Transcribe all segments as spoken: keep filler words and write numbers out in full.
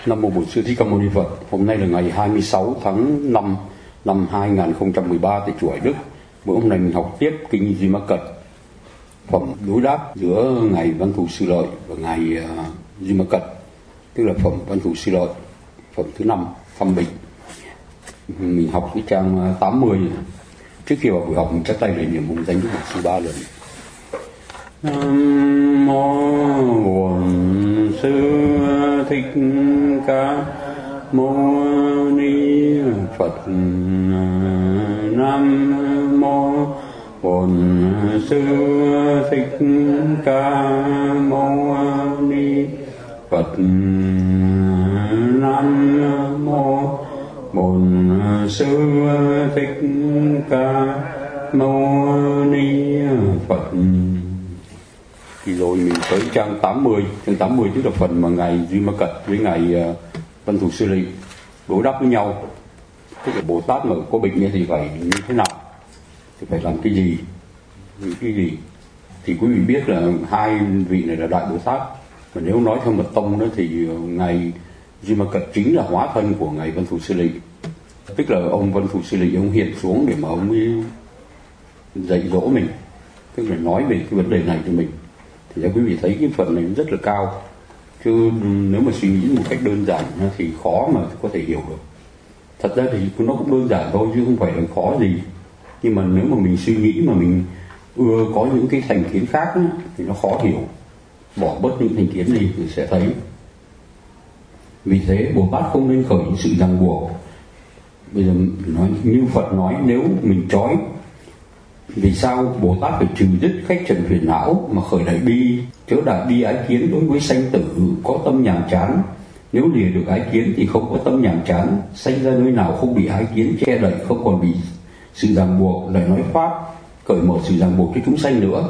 Nam mô Bổn Sư Thích Ca Mâu Ni Phật. Hôm nay là ngày hai mươi sáu tháng năm năm hai nghìn không trăm mười ba tại chùa Hải Đức. Bữa hôm nay mình học tiếp kinh Di Ma Cật, phẩm đối đáp giữa ngài Văn Thù Sư Lợi và ngài uh, Di Ma Cật, tức là phẩm Văn Thù Sư Lợi, phẩm thứ năm, thăm bình. Mình học cái trang tám mươi. Trước khi vào buổi học mình chắp tay lên niệm hồng danh Đức Bổn Sư ba lần. Nam mô Bổn Sư Thích Ca Mâu Ni Phật. Nam mô Bổn Sư Thích Ca Mâu Ni Phật. Nam mô Bổn Sư Thích Ca Mâu Ni Phật. Thì rồi mình tới trang tám mươi. Trang tám mươi tức là phần mà ngài Di Ma Cật với ngài uh, Văn Thù Sư Lợi đối đáp với nhau. Tức là Bồ Tát mà có bệnh thì phải như thế nào, thì phải làm cái gì, những cái gì. Thì quý vị biết là hai vị này là Đại Bồ Tát. Mà nếu nói theo mật tông đó thì ngài Di Ma Cật chính là hóa thân của ngài Văn Thù Sư Lợi. Tức là ông Văn Thù Sư Lợi ông hiện xuống để mà ông ấy dạy dỗ mình, tức là nói về cái vấn đề này cho mình. Thì quý vị thấy cái phần này rất là cao, chứ nếu mà suy nghĩ một cách đơn giản thì khó mà có thể hiểu được. Thật ra thì nó cũng đơn giản thôi chứ không phải là khó gì. Nhưng mà nếu mà mình suy nghĩ mà mình ưa có những cái thành kiến khác ấy, thì nó khó hiểu. Bỏ bớt những thành kiến đi thì sẽ thấy. Vì thế Bồ Tát không nên khởi những sự ràng buộc. Bây giờ nói như Phật nói, nếu mình trói, vì sao Bồ Tát phải trừ dứt khách trần phiền não mà khởi đại bi, chớ đại bi ái kiến đối với sanh tử, có tâm nhàm chán. Nếu lìa được ái kiến thì không có tâm nhàm chán, sanh ra nơi nào không bị ái kiến che đậy, không còn bị sự ràng buộc, lại nói pháp cởi mở sự ràng buộc cho chúng sanh nữa.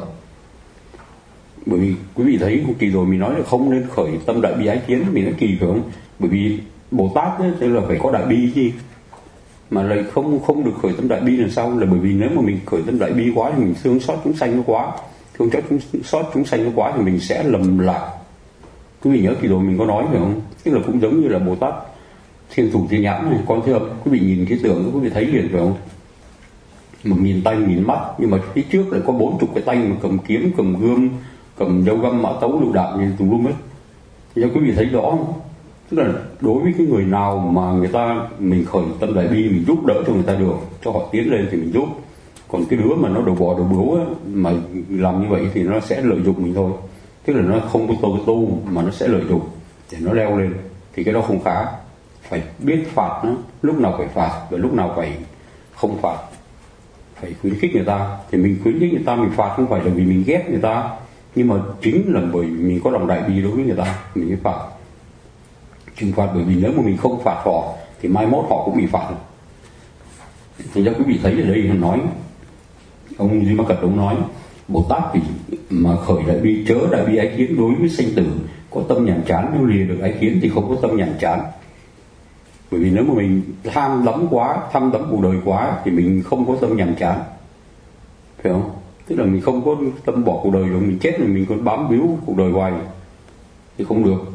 Bởi vì quý vị thấy kỳ rồi mình nói là không nên khởi tâm đại bi ái kiến, mình nói kỳ phải không? Bởi vì Bồ Tát ấy, tức là phải có đại bi chứ, mà lại không không được khởi tâm đại bi là sao? Là bởi vì nếu mà mình khởi tâm đại bi quá thì mình thương xót chúng sanh nó quá, thương xót chúng xót chúng sanh nó quá thì mình sẽ lầm lạc. Quý vị nhớ kỳ rồi mình có nói phải không? Tức là cũng giống như là Bồ Tát Thiên Thủ Thiên Nhãn này, con thấy không? Quý vị nhìn cái tượng quý vị thấy liền phải không? Mà nhìn tay nhìn mắt, nhưng mà phía trước lại có bốn chục cái tay mà cầm kiếm, cầm gươm, cầm dao găm, mã tấu, lựu đạn như tùm lum hết. Thì quý vị thấy rõ không? Tức là đối với cái người nào mà người ta mình khởi tâm đại bi, mình giúp đỡ cho người ta được, cho họ tiến lên thì mình giúp. Còn cái đứa mà nó đầu bò đầu bướu á, mà làm như vậy thì nó sẽ lợi dụng mình thôi. Tức là nó không có tu tu mà nó sẽ lợi dụng để nó leo lên, thì cái đó không khá. Phải biết phạt nó, lúc nào phải phạt và lúc nào phải không phạt. Phải khuyến khích người ta. Thì mình khuyến khích người ta, mình phạt không phải là vì mình ghét người ta, nhưng mà chính là bởi vì mình có lòng đại bi đối với người ta, mình mới phạt. Trừng phạt bởi vì nếu mà mình không phạt họ thì mai mốt họ cũng bị phạt. Thì ra quý vị thấy ở đây nó nói, ông Di Ma Cật ông nói Bồ Tát thì mà khởi đại bi, chớ đại bi ái kiến đối với sanh tử, có tâm nhàm chán. Nếu lìa được ái kiến thì không có tâm nhàm chán. Bởi vì nếu mà mình tham đắm quá, tham đắm cuộc đời quá thì mình không có tâm nhàm chán, phải không? Tức là mình không có tâm bỏ cuộc đời rồi, mình chết rồi mình còn bám víu cuộc đời hoài thì không được.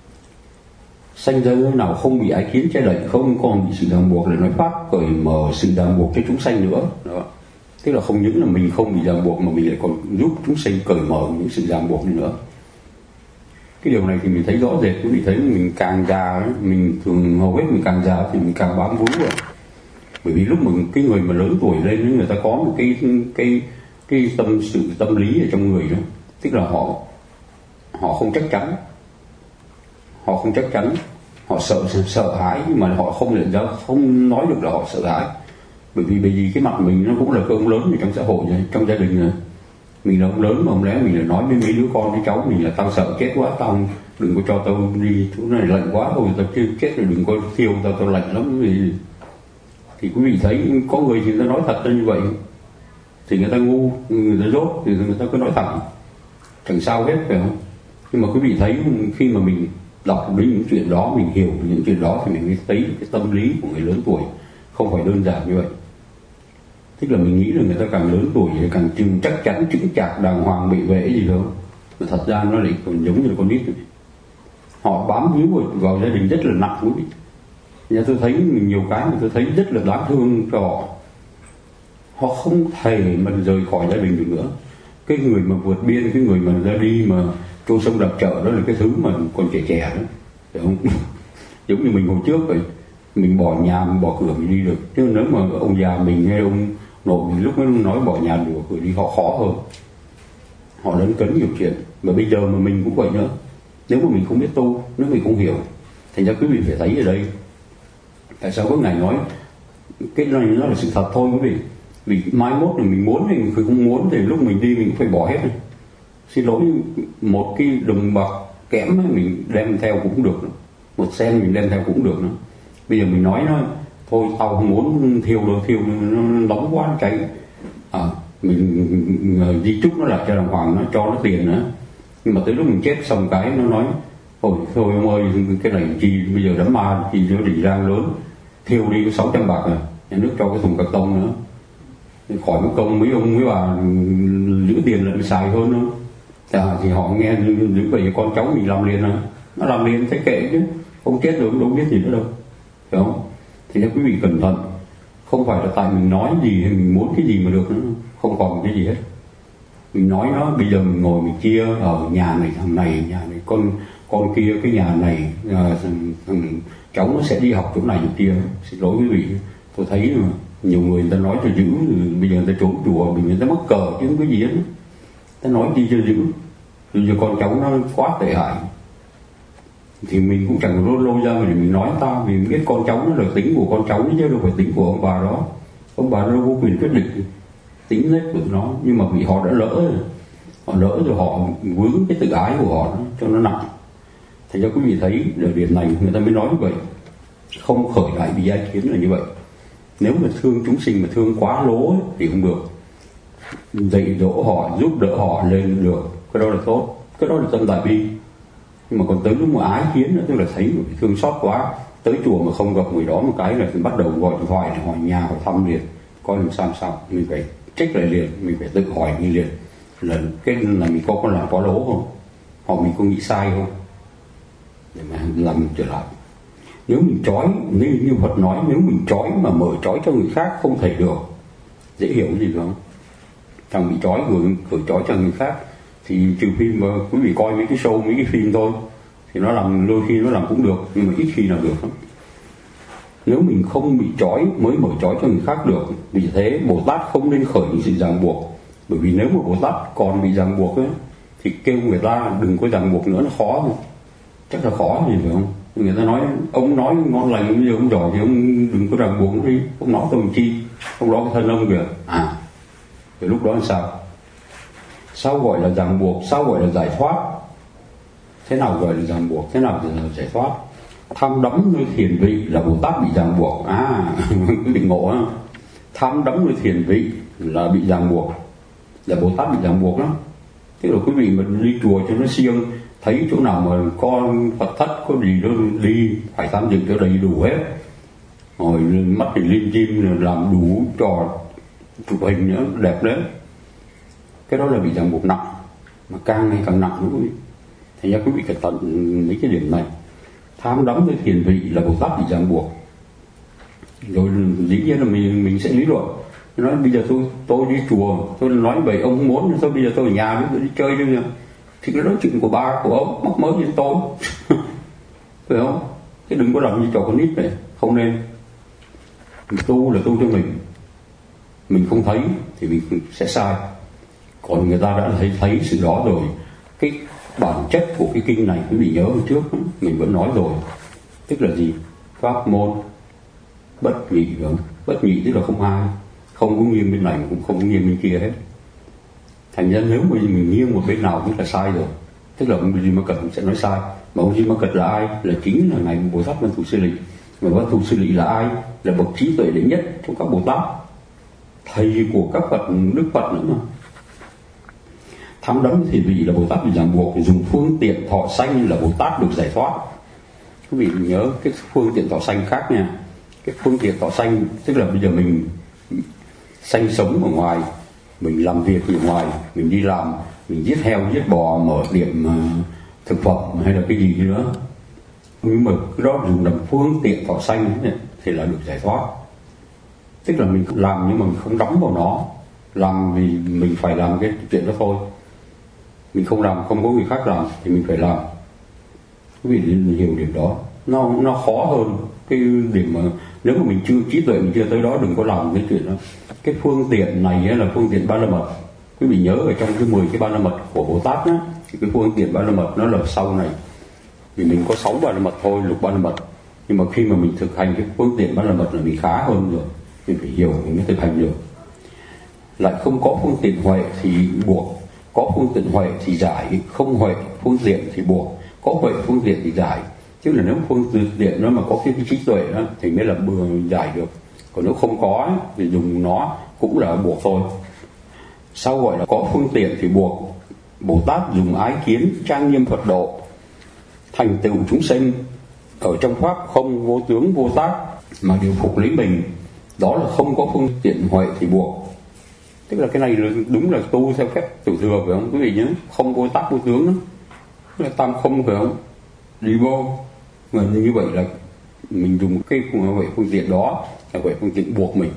Sanh ra nơi nào không bị ái kiến che đậy, không còn bị sự ràng buộc, để nói pháp cởi mở sự ràng buộc cho chúng sanh nữa. Đó. Tức là không những là mình không bị ràng buộc mà mình lại còn giúp chúng sanh cởi mở những sự ràng buộc nữa. Cái điều này thì mình thấy rõ rệt. Quý vị thấy mình càng già, mình thường hầu hết mình càng già thì mình càng bám víu rồi. Bởi vì lúc mà cái người mà lớn tuổi lên, người ta có một cái cái cái tâm sự tâm lý ở trong người đó, tức là họ họ không chắc chắn, họ không chắc chắn, họ sợ sợ hãi, nhưng mà họ không nhận ra, không nói được là họ sợ hãi. Bởi vì bởi vì cái mặt mình nó cũng là cái ông lớn ở trong xã hội này, trong gia đình này. Mình là ông lớn mà không lẽ mình lại nói với mấy đứa con với cháu mình là tao sợ chết quá, tao đừng có cho tao đi chỗ này lạnh quá, thôi tao chưa chết rồi đừng có thiêu tao, tao lạnh lắm. Thì, thì quý vị thấy có người thì người ta nói thật ra như vậy, thì người ta ngu, người ta dốt thì người ta cứ nói thẳng, chẳng sao hết, phải không? Nhưng mà quý vị thấy khi mà mình đọc đến những chuyện đó, mình hiểu những chuyện đó thì mình mới thấy cái tâm lý của người lớn tuổi không phải đơn giản như vậy. Tức là mình nghĩ là người ta càng lớn tuổi thì càng chừng chắc chắn, chững chạc, đàng hoàng, bị vệ gì đâu. Mà thật ra nó lại còn giống như là con nít. họ bám víu vào, vào gia đình rất là nặng quý vị. Nhà tôi thấy nhiều cái mà tôi thấy rất là đáng thương cho họ. Họ không thể mà rời khỏi gia đình được nữa. Cái người mà vượt biên, cái người mà ra đi mà trôi sông đạp chợ, đó là cái thứ mà còn trẻ trẻ đó, hiểu không? Giống như mình hồi trước vậy, mình bỏ nhà, mình bỏ cửa mình đi được. Chứ nếu mà ông già mình hay ông nội mình lúc đó nói bỏ nhà bỏ cửa đi, họ khó hơn. Họ lấn cấn nhiều chuyện. Và bây giờ mà mình cũng vậy nữa. Nếu mà mình không biết tu, nếu mình không hiểu, thành ra quý vị phải thấy ở đây tại sao có Ngài nói cái này nó là sự thật thôi quý vị. Vì mai mốt là mình muốn hay mình không muốn thì lúc mình đi mình cũng phải bỏ hết. Xin lỗi, một cái đồng bạc kẽm mình đem theo cũng được, một sen mình đem theo cũng được nữa. Bây giờ mình nói nó thôi tao không muốn thiêu đâu, thiêu nó nóng quá cháy. À, mình di chúc nó lại cho đàng hoàng, nó cho nó tiền nữa. Nhưng mà tới lúc mình chết xong cái nó nói thôi thôi ông ơi, cái này chi bây giờ đám ma chi cho đỉnh rang lớn, thiêu đi có sáu trăm bạc rồi, nhà nước cho cái thùng cạc tông nữa, khỏi mất công mấy ông mấy bà giữ tiền là xài hơn không? À, thì họ nghe giữ vậy con cháu mình làm liền, nó làm liền thấy kệ chứ, không chết được đâu biết gì nữa đâu, hiểu không? Thì nếu quý vị cẩn thận, không phải là tại mình nói gì hay mình muốn cái gì mà được nữa, không còn cái gì hết. Mình nói nó bây giờ mình ngồi mình chia ở nhà này thằng này, nhà này con con kia, cái nhà này à, thằng, thằng cháu nó sẽ đi học chỗ này chỗ kia. Xin lỗi quý vị, tôi thấy mà nhiều người người ta nói cho dữ, bây giờ người ta trốn chùa, bây giờ người ta mắc cờ chứ không có gì hết, ta nói chi cho dữ. Bây giờ con cháu nó quá tệ hại thì mình cũng chẳng lôi lôi ra để mình nói ta, vì mình biết con cháu nó là tính của con cháu chứ đâu phải tính của ông bà đó. Ông bà đâu có quyền quyết định tính hết của nó, nhưng mà vì họ đã lỡ họ lỡ rồi họ vướng cái tự ái của họ đó, cho nó nặng. Thành ra quý vị thấy ở điểm này người ta mới nói như vậy, không khởi lại vì ai kiến là như vậy. Nếu mà thương chúng sinh mà thương quá lố ấy, thì không được. Dạy dỗ họ, giúp đỡ họ lên được, cái đó là tốt, cái đó là tâm đại bi. Nhưng mà còn tới lúc mà ái kiến nữa, tức là thấy thương xót quá, tới chùa mà không gặp người đó một cái là bắt đầu gọi điện thoại, hỏi nhà, hỏi thăm liền, coi làm sao sao, mình phải trách lại liền, mình phải tự hỏi mình liền là cái là mình có con làm quá lố không, hoặc mình có nghĩ sai không, để mà làm trở lại. Nếu mình trói như, như Phật nói, nếu mình trói mà mở trói cho người khác không thể được, dễ hiểu gì không? Thằng bị trói gửi gửi trói cho người khác thì trừ khi mà quý vị coi mấy cái show, mấy cái phim thôi thì nó làm, đôi khi nó làm cũng được, nhưng mà ít khi nào được lắm. Nếu mình không bị trói mới mở trói cho người khác được. Vì thế Bồ Tát không nên khởi những sự ràng buộc. Bởi vì nếu mà Bồ Tát còn bị ràng buộc ấy, thì kêu người ta đừng có ràng buộc nữa, nó khó thôi. Chắc là khó gì phải không? Người ta nói ông nói ngon lành bây giờ ông giỏi thì ông đừng có ràng buộc đi, ông nói tôi làm chi, ông nói cái thân ông kìa. À, thì lúc đó là sao? Sao gọi là ràng buộc? Sao gọi là giải thoát? Thế nào gọi là ràng buộc? Thế nào là giải thoát? Tham đắm nơi thiền vị là Bồ Tát bị ràng buộc. À, cứ định ngộ á. Tham đắm nơi thiền vị là bị ràng buộc, là Bồ Tát bị ràng buộc đó. Thế là quý vị mà đi chùa cho nó siêng, thấy chỗ nào mà có Phật thất có gì đó đi phải tham dự cho đầy đủ hết, rồi mắt thì lim dim làm đủ trò chụp hình nữa đẹp đấy, cái đó là bị ràng buộc nặng, mà càng ngày càng nặng nữa quý vị. Thành ra quý vị cẩn thận mấy cái điểm này. Tham đắm với thiền vị là Bồ Tát bị ràng buộc. Rồi dĩ nhiên là mình mình sẽ lý luận, nói bây giờ tôi tôi đi chùa, tôi nói vậy ông không muốn, tôi bây giờ tôi ở nhà tôi đi chơi đi nha. Thì cái đó chuyện của ba của ông, mắc mớ với tôi phải không? Chứ đừng có làm như trò con nít này, không nên. Mình tu là tu cho mình, mình không thấy thì mình sẽ sai, còn người ta đã thấy thấy sự đó rồi. Cái bản chất của cái kinh này quý vị nhớ hồi trước mình vẫn nói rồi, tức là gì? Pháp môn bất nhị, đúng? Bất nhị tức là không hai, không có nghiêng bên này cũng không có nghiêng bên kia hết. Thành ra nếu mà mình nghiêng một bên nào cũng là sai rồi, tức là ông Di Ma Cật sẽ nói sai. Mà ông Di Ma Cật là ai? Là chính là ngài Bồ Tát Văn Thù Sư利. Mà Văn Thù Sư利là ai? Là bậc trí tuệ đệ nhất trong các Bồ Tát, thầy của các Phật, Đức Phật nữa mà. Tham đắm thì vị là Bồ Tát bị ràng buộc, dùng phương tiện thọ sanh là Bồ Tát được giải thoát. Quý vị nhớ cái phương tiện thọ sanh khác nha. Cái phương tiện thọ sanh tức là bây giờ mình sanh sống ở ngoài, mình làm việc ở ngoài, mình đi làm, mình giết heo, giết bò, mở tiệm uh, thực phẩm hay là cái gì nữa, nhưng mà cái đó dùng làm phương tiện thọ sanh thì là được giải thoát. Tức là mình làm nhưng mà mình không đóng vào nó, làm vì mình phải làm cái chuyện đó thôi. Mình không làm, không có người khác làm thì mình phải làm. Quý vị hiểu điểm đó, nó nó khó hơn cái điểm mà nếu mà mình chưa trí tuệ, mình chưa tới đó, đừng có làm cái chuyện đó. Cái phương tiện này là phương tiện ba la mật. Quý vị nhớ ở trong cái mười cái ba la mật của Bồ Tát á, thì cái phương tiện ba la mật nó là sau này. Vì mình có sáu ba la mật thôi, lục ba la mật. Nhưng mà khi mà mình thực hành cái phương tiện ba la mật là mình khá hơn rồi. Mình phải hiểu mình mới thực hành được. Lại không có phương tiện huệ thì buộc, có phương tiện huệ thì giải, không huệ phương tiện thì buộc, có huệ phương tiện thì giải. Chứ là nếu phương tiện nó mà có cái trí tuệ đó thì mới là bừa giải được. Còn nếu không có thì dùng nó cũng là buộc thôi. Sao gọi là có phương tiện thì buộc? Bồ Tát dùng ái kiến trang nghiêm Phật độ, thành tựu chúng sinh ở trong pháp không vô tướng vô tác mà điều phục lấy mình. Đó là không có phương tiện huệ thì buộc. Tức là cái này là đúng là tu theo phép tiểu thừa, phải không quý vị nhớ? Không vô tác vô tướng đó, là tam không, phải không? Đi vô mà như vậy là mình dùng cái huệ phương tiện đó là huệ phương tiện buộc mình.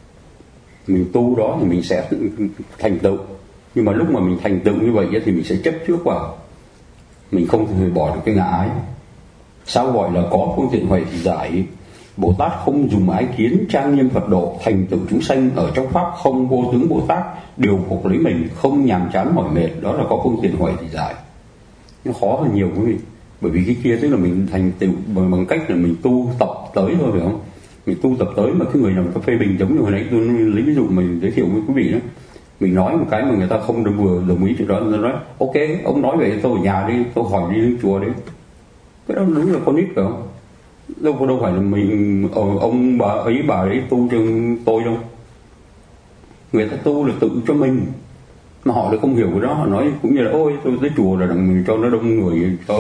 Mình tu đó thì mình sẽ thành tựu. Nhưng mà lúc mà mình thành tựu như vậy thì mình sẽ chấp trước vào, mình không thể bỏ được cái ngã ái. Sao gọi là có phương tiện huệ thì giải? Bồ Tát không dùng ái kiến trang nghiêm Phật độ, thành tựu chúng sanh ở trong pháp không vô tướng Bồ Tát, điều phục lấy mình, không nhàm chán mỏi mệt. Đó là có phương tiện huệ thì giải. Nó khó hơn nhiều quý vị. Bởi vì cái kia tức là mình thành tựu bằng cách là mình tu tập tới thôi, phải không? Mình tu tập tới mà cái người nào có phê bình, giống như hồi nãy tôi lấy ví dụ mình giới thiệu với quý vị đó, mình nói một cái mà người ta không được vừa đồng ý chuyện đó, người ta nói ok, ông nói vậy tôi ở nhà đi, tôi hỏi đi đến chùa đi. Cái đó đúng là con nít, phải không? Đâu đâu phải là mình ông bà ấy bà ấy tu cho tôi đâu. Người ta tu là tự cho mình, mà họ lại không hiểu cái đó. Họ nói cũng như là ôi tôi tới chùa là đặng mình cho nó đông người, cho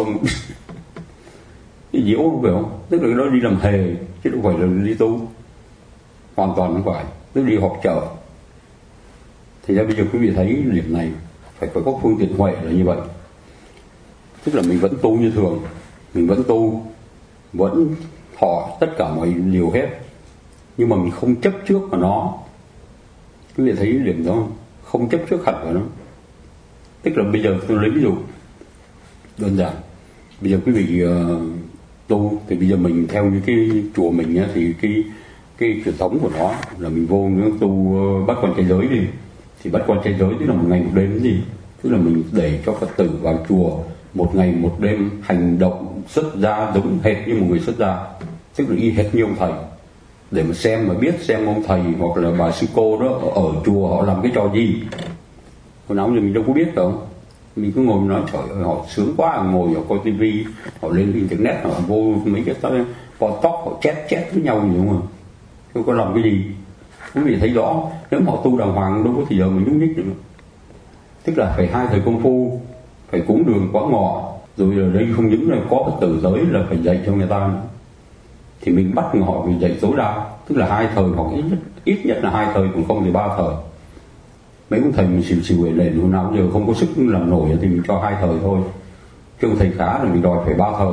cái diễu không, phải không? Tức là cái đó đi làm hề chứ đâu phải là đi tu. Hoàn toàn không phải. Tức đi họp chợ. Thì ra bây giờ quý vị thấy điểm này phải phải có phương tiện huệ là như vậy. Tức là mình vẫn tu như thường, mình vẫn tu, vẫn thọ tất cả mọi điều hết, nhưng mà mình không chấp trước vào nó. Quý vị thấy điểm đó không? Không chấp trước hẳn vào nó. Tức là bây giờ tôi lấy ví dụ đơn giản. Bây giờ quý vị uh, tu thì bây giờ mình theo như cái chùa mình á, thì cái cái truyền thống của nó là mình vô nó tu uh, bát quan trai giới đi. Thì bát quan trai giới tức là một ngày một đêm cái gì? Tức là mình để cho Phật tử vào chùa một ngày một đêm hành động xuất gia giống hệt như một người xuất gia, tức là y hệt như ông thầy, để mà xem mà biết xem ông thầy hoặc là bà sư cô đó ở chùa họ làm cái trò gì. Hồi nào giờ mình đâu có biết đâu, mình cứ ngồi nói trời ơi họ sướng quá, ngồi họ coi tivi, họ lên internet, họ vô mấy cái podcast họ chat chat với nhau gì không à, không có làm cái gì. Quý vị thấy rõ, nếu mà họ tu đàng hoàng đâu có thì giờ mình nhúc nhích nữa. Tức là phải hai thời công phu, phải cúng đường quá ngọ, rồi ở đây không những là có Phật tử tới là phải dạy cho người ta nữa. Thì mình bắt họ phải dạy tối đa, tức là hai thời hoặc ít nhất, ít nhất là hai thời, còn không thì ba thời. Mấy ông thầy mình xìu xìu về lên hôm nào giờ không có sức làm nổi thì mình cho hai thời thôi. Chứ thầy khá là mình đòi phải ba thời.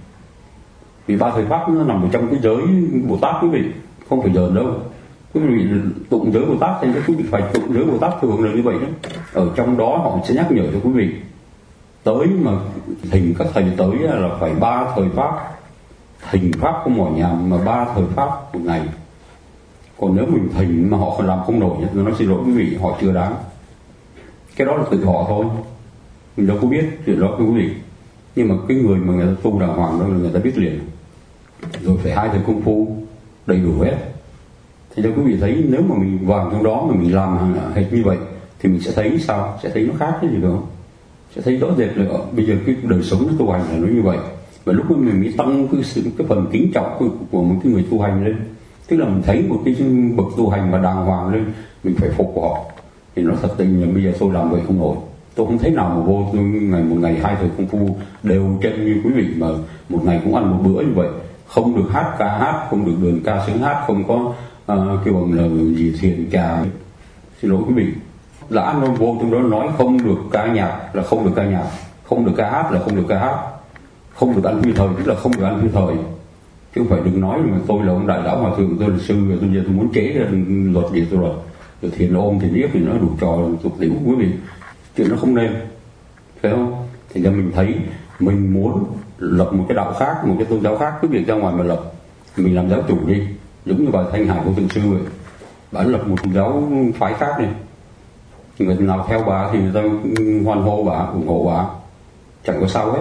Vì ba thời pháp nó nằm ở trong cái giới Bồ Tát quý vị, không phải giờ đâu. Quý vị tụng giới Bồ Tát thì quý vị phải tụng giới Bồ Tát thường là như vậy đó. Ở trong đó họ sẽ nhắc nhở cho quý vị. Tới mà thỉnh các thầy tới là phải ba thời pháp. Thỉnh pháp không mỏi nhàm mà ba thời pháp một ngày. Còn nếu mình thỉnh mà họ làm không nổi, tôi nói xin lỗi quý vị, họ chưa đáng. Cái đó là tự họ thôi, mình đâu có biết chuyện đó quý vị. Nhưng mà cái người mà người ta tu đàng hoàng đó là người ta biết liền. Rồi phải hai thời công phu đầy đủ hết. Thì cho quý vị thấy nếu mà mình vào trong đó mà mình làm hệt như vậy thì mình sẽ thấy sao? Sẽ thấy nó khác cái gì đó. Sẽ thấy rõ rệt là bây giờ cái đời sống nó tu hành là nó như vậy. Và lúc đó mình mới tăng cái, sự, cái phần kính trọng của, của một cái người tu hành lên. Tức là mình thấy một cái bậc tu hành mà đàng hoàng lên, mình phải phục của họ. Thì nó thật tình là bây giờ tôi làm vậy không nổi. Tôi không thấy nào mà vô tôi ngày một ngày hai thời công phu đều chân như quý vị mà một ngày cũng ăn một bữa như vậy. Không được hát ca hát, không được đường ca sướng hát, không có uh, kêu bằng là gì thiền trà. Xin lỗi quý vị. Là ăn vô trong đó nói không được ca nhạc là không được ca nhạc, không được ca hát là không được ca hát, không được ăn phi thời, tức là không được ăn phi thời, chứ không phải đừng nói mà tôi là ông đại lão hòa thượng, tôi là sư, tôi giờ tôi muốn chế ra luật gì tôi luật rồi thiền ôm thì biết thì nó đủ trò tục tiểu quý vị, chuyện nó không nên, phải không? Thì ra mình thấy mình muốn lập một cái đạo khác, một cái tôn giáo khác, cứ việc ra ngoài mà lập, mình làm giáo chủ đi, giống như bà Thanh Hải của thượng sư vậy, bà lập một giáo phái khác này, người nào theo bà thì người ta hoan hô bà, ủng hộ bà, chẳng có sao hết,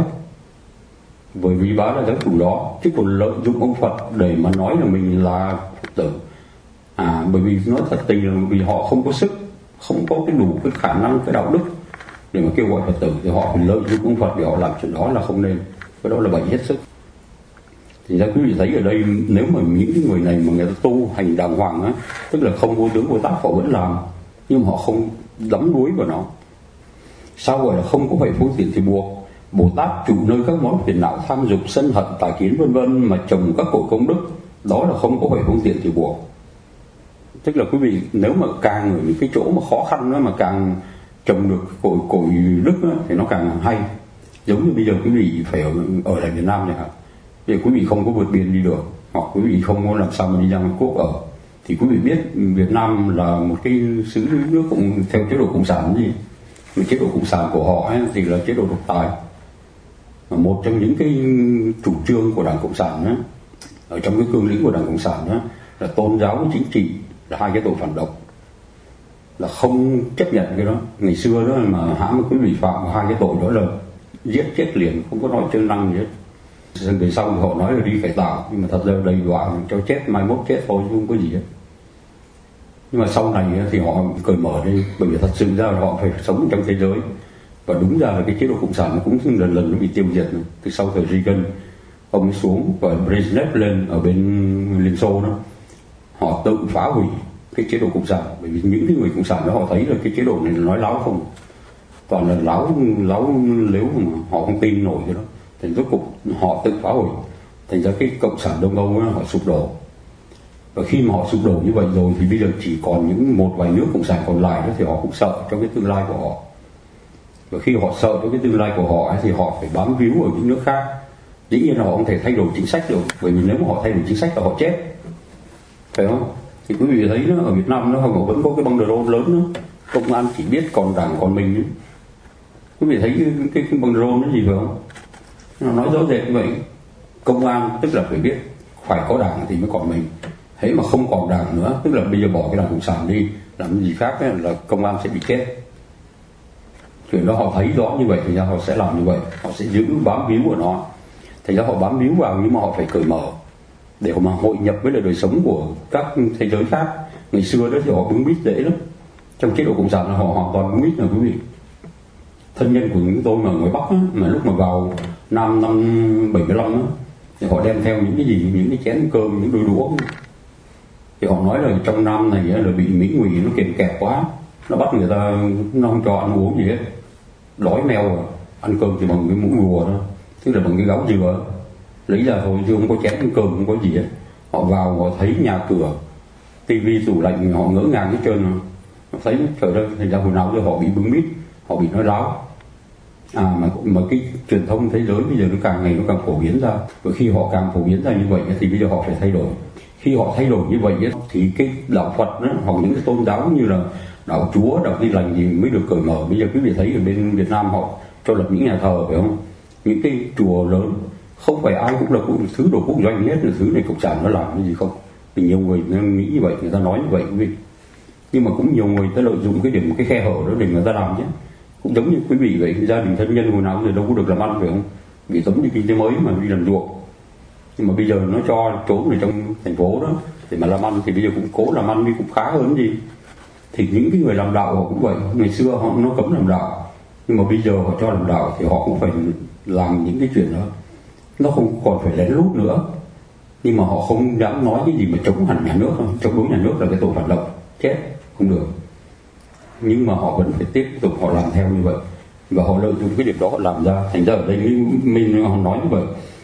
bởi vì bà là giáo chủ đó, chứ còn lợi dụng ông Phật để mà nói là mình là Phật tử, à bởi vì nói thật tình là vì họ không có sức, không có cái đủ cái khả năng, cái đạo đức để mà kêu gọi Phật tử, thì họ phải lợi dụng ông Phật để họ làm chuyện đó là không nên, cái đó là bệnh hết sức. Thì ra quý vị thấy ở đây, nếu mà những cái người này mà người ta tu hành đàng hoàng á, tức là không vô tướng Bồ Tát họ vẫn làm, nhưng mà họ không đắm đuối vào nó. Sao gọi là không có phải phương tiện thì buộc? Bồ Tát chủ nơi các món phiền não tham dục sân hận tà kiến vân vân mà trồng các cội công đức, đó là không có phải phương tiện thì buộc. Tức là quý vị nếu mà càng ở những cái chỗ mà khó khăn đó mà càng trồng được cội cội đức đó, thì nó càng hay. Giống như bây giờ quý vị phải ở, ở lại Việt Nam này hả? Vì quý vị không có vượt biên đi được, hoặc quý vị không có làm sao mà đi ra Hàn Quốc ở, thì quý vị biết Việt Nam là một cái xứ nước cũng theo chế độ cộng sản gì, mà chế độ cộng sản của họ ấy, thì là chế độ độc tài. Mà một trong những cái chủ trương của Đảng Cộng sản ấy, ở trong cái cương lĩnh của Đảng Cộng sản ấy, là tôn giáo với chính trị là hai cái tội phản động, là không chấp nhận cái đó. Ngày xưa đó mà hãm quý vị phạm hai cái tội đó là giết chết liền, không có nói chân năng gì hết. Về sau thì họ nói là đi cải tạo, nhưng mà thật ra đầy đọa cho chết, mai mốt chết thôi chứ không có gì hết. Nhưng mà sau này thì họ cởi mở đi, bởi vì thật sự ra là họ phải sống trong thế giới, và đúng ra là cái chế độ cộng sản nó cũng lần lần nó bị tiêu diệt. Từ sau thời Reagan ông ấy xuống và Brezhnev lên ở bên Liên Xô đó, họ tự phá hủy cái chế độ cộng sản, bởi vì những cái người cộng sản đó họ thấy là cái chế độ này là nói láo không, toàn là láo láo lếu mà họ không tin nổi cái đó. Thành rốt cuộc họ tự phá hủy, thành ra cái cộng sản Đông Âu họ sụp đổ. Và khi mà họ sụp đổ như vậy rồi thì bây giờ chỉ còn những một vài nước cộng sản còn lại đó, thì họ cũng sợ cho cái tương lai của họ. Và khi họ sợ cho cái tương lai của họ ấy, thì họ phải bám víu ở những nước khác. Dĩ nhiên là họ không thể thay đổi chính sách được, bởi vì nếu mà họ thay đổi chính sách là họ chết, phải không? Thì quý vị thấy đó, ở Việt Nam nó họ vẫn có cái băng drone lớn đó, công an chỉ biết còn đảng còn mình ấy. Quý vị thấy cái, cái, cái băng drone nó gì phải không? Nó nói rõ rệt như vậy, công an tức là phải biết phải có đảng thì mới còn mình, thế mà không còn đảng nữa, tức là bây giờ bỏ cái đảng cộng sản đi làm gì khác ấy, là công an sẽ bị chết. Chuyện đó họ thấy rõ như vậy thì ra họ sẽ làm như vậy, họ sẽ giữ bám víu của nó. Thành ra họ bám víu vào, nhưng mà họ phải cởi mở để mà hội nhập với lại đời sống của các thế giới khác. Ngày xưa đó thì họ bưng bít dễ lắm, trong chế độ cộng sản là họ hoàn toàn bưng bít. Là quý vị thân nhân của chúng tôi mà ở ngoài Bắc á, mà lúc mà vào năm năm bảy mươi lăm á, thì họ đem theo những cái gì, những cái chén cơm, những đôi đũa, thì họ nói là trong Nam này là bị Mỹ ngụy nó kèm kẹp quá, nó bắt người ta, nó không cho ăn uống gì hết, đói meo rồi, ăn cơm thì bằng cái muỗng rùa thôi, tức là bằng cái gáo dừa lấy ra thôi, chứ không có chén cơm, không có gì hết. Họ vào họ thấy nhà cửa, tivi, tủ lạnh, họ ngỡ ngàng hết trơn, họ thấy trời ơi, thành ra hồi nào cho họ bị bưng bít, họ bị nói láo. À mà, mà cái truyền thông thế giới bây giờ nó càng ngày nó càng phổ biến ra, và khi họ càng phổ biến ra như vậy thì bây giờ họ phải thay đổi. Khi họ thay đổi như vậy thì cái đạo Phật đó, hoặc những cái tôn giáo như là đạo Chúa, đạo Tin Lành thì mới được cởi mở. Bây giờ quý vị thấy ở bên Việt Nam họ cho lập những nhà thờ, phải không? Những cái chùa lớn, không phải ai cũng là cũng thứ đồ quốc doanh hết, là thứ này cộng sản nó làm cái gì không? Thì nhiều người nghĩ như vậy, người ta nói như vậy quý vị. Nhưng mà cũng nhiều người ta lợi dụng cái điểm, cái khe hở đó để người ta làm chứ. Cũng giống như quý vị vậy, gia đình thân nhân hồi nào giờ đâu có được làm ăn, phải không? Vì giống như kinh tế mới mà đi làm ruộng, nhưng mà bây giờ nó cho trốn ở trong thành phố đó để mà làm ăn, thì bây giờ cũng cố làm ăn đi cũng khá hơn gì. Thì những cái người làm đạo họ cũng vậy, ngày xưa họ nó cấm làm đạo, nhưng mà bây giờ họ cho làm đạo thì họ cũng phải làm những cái chuyện đó, nó không còn phải lén lút nữa. Nhưng mà họ không dám nói cái gì mà chống hẳn nhà nước, chống đối nhà nước là cái tội phản động, chết không được. Nhưng mà họ vẫn phải tiếp tục họ làm theo như vậy, và họ lợi dụng cái điểm đó họ làm ra. Thành ra ở đây mình họ nói như vậy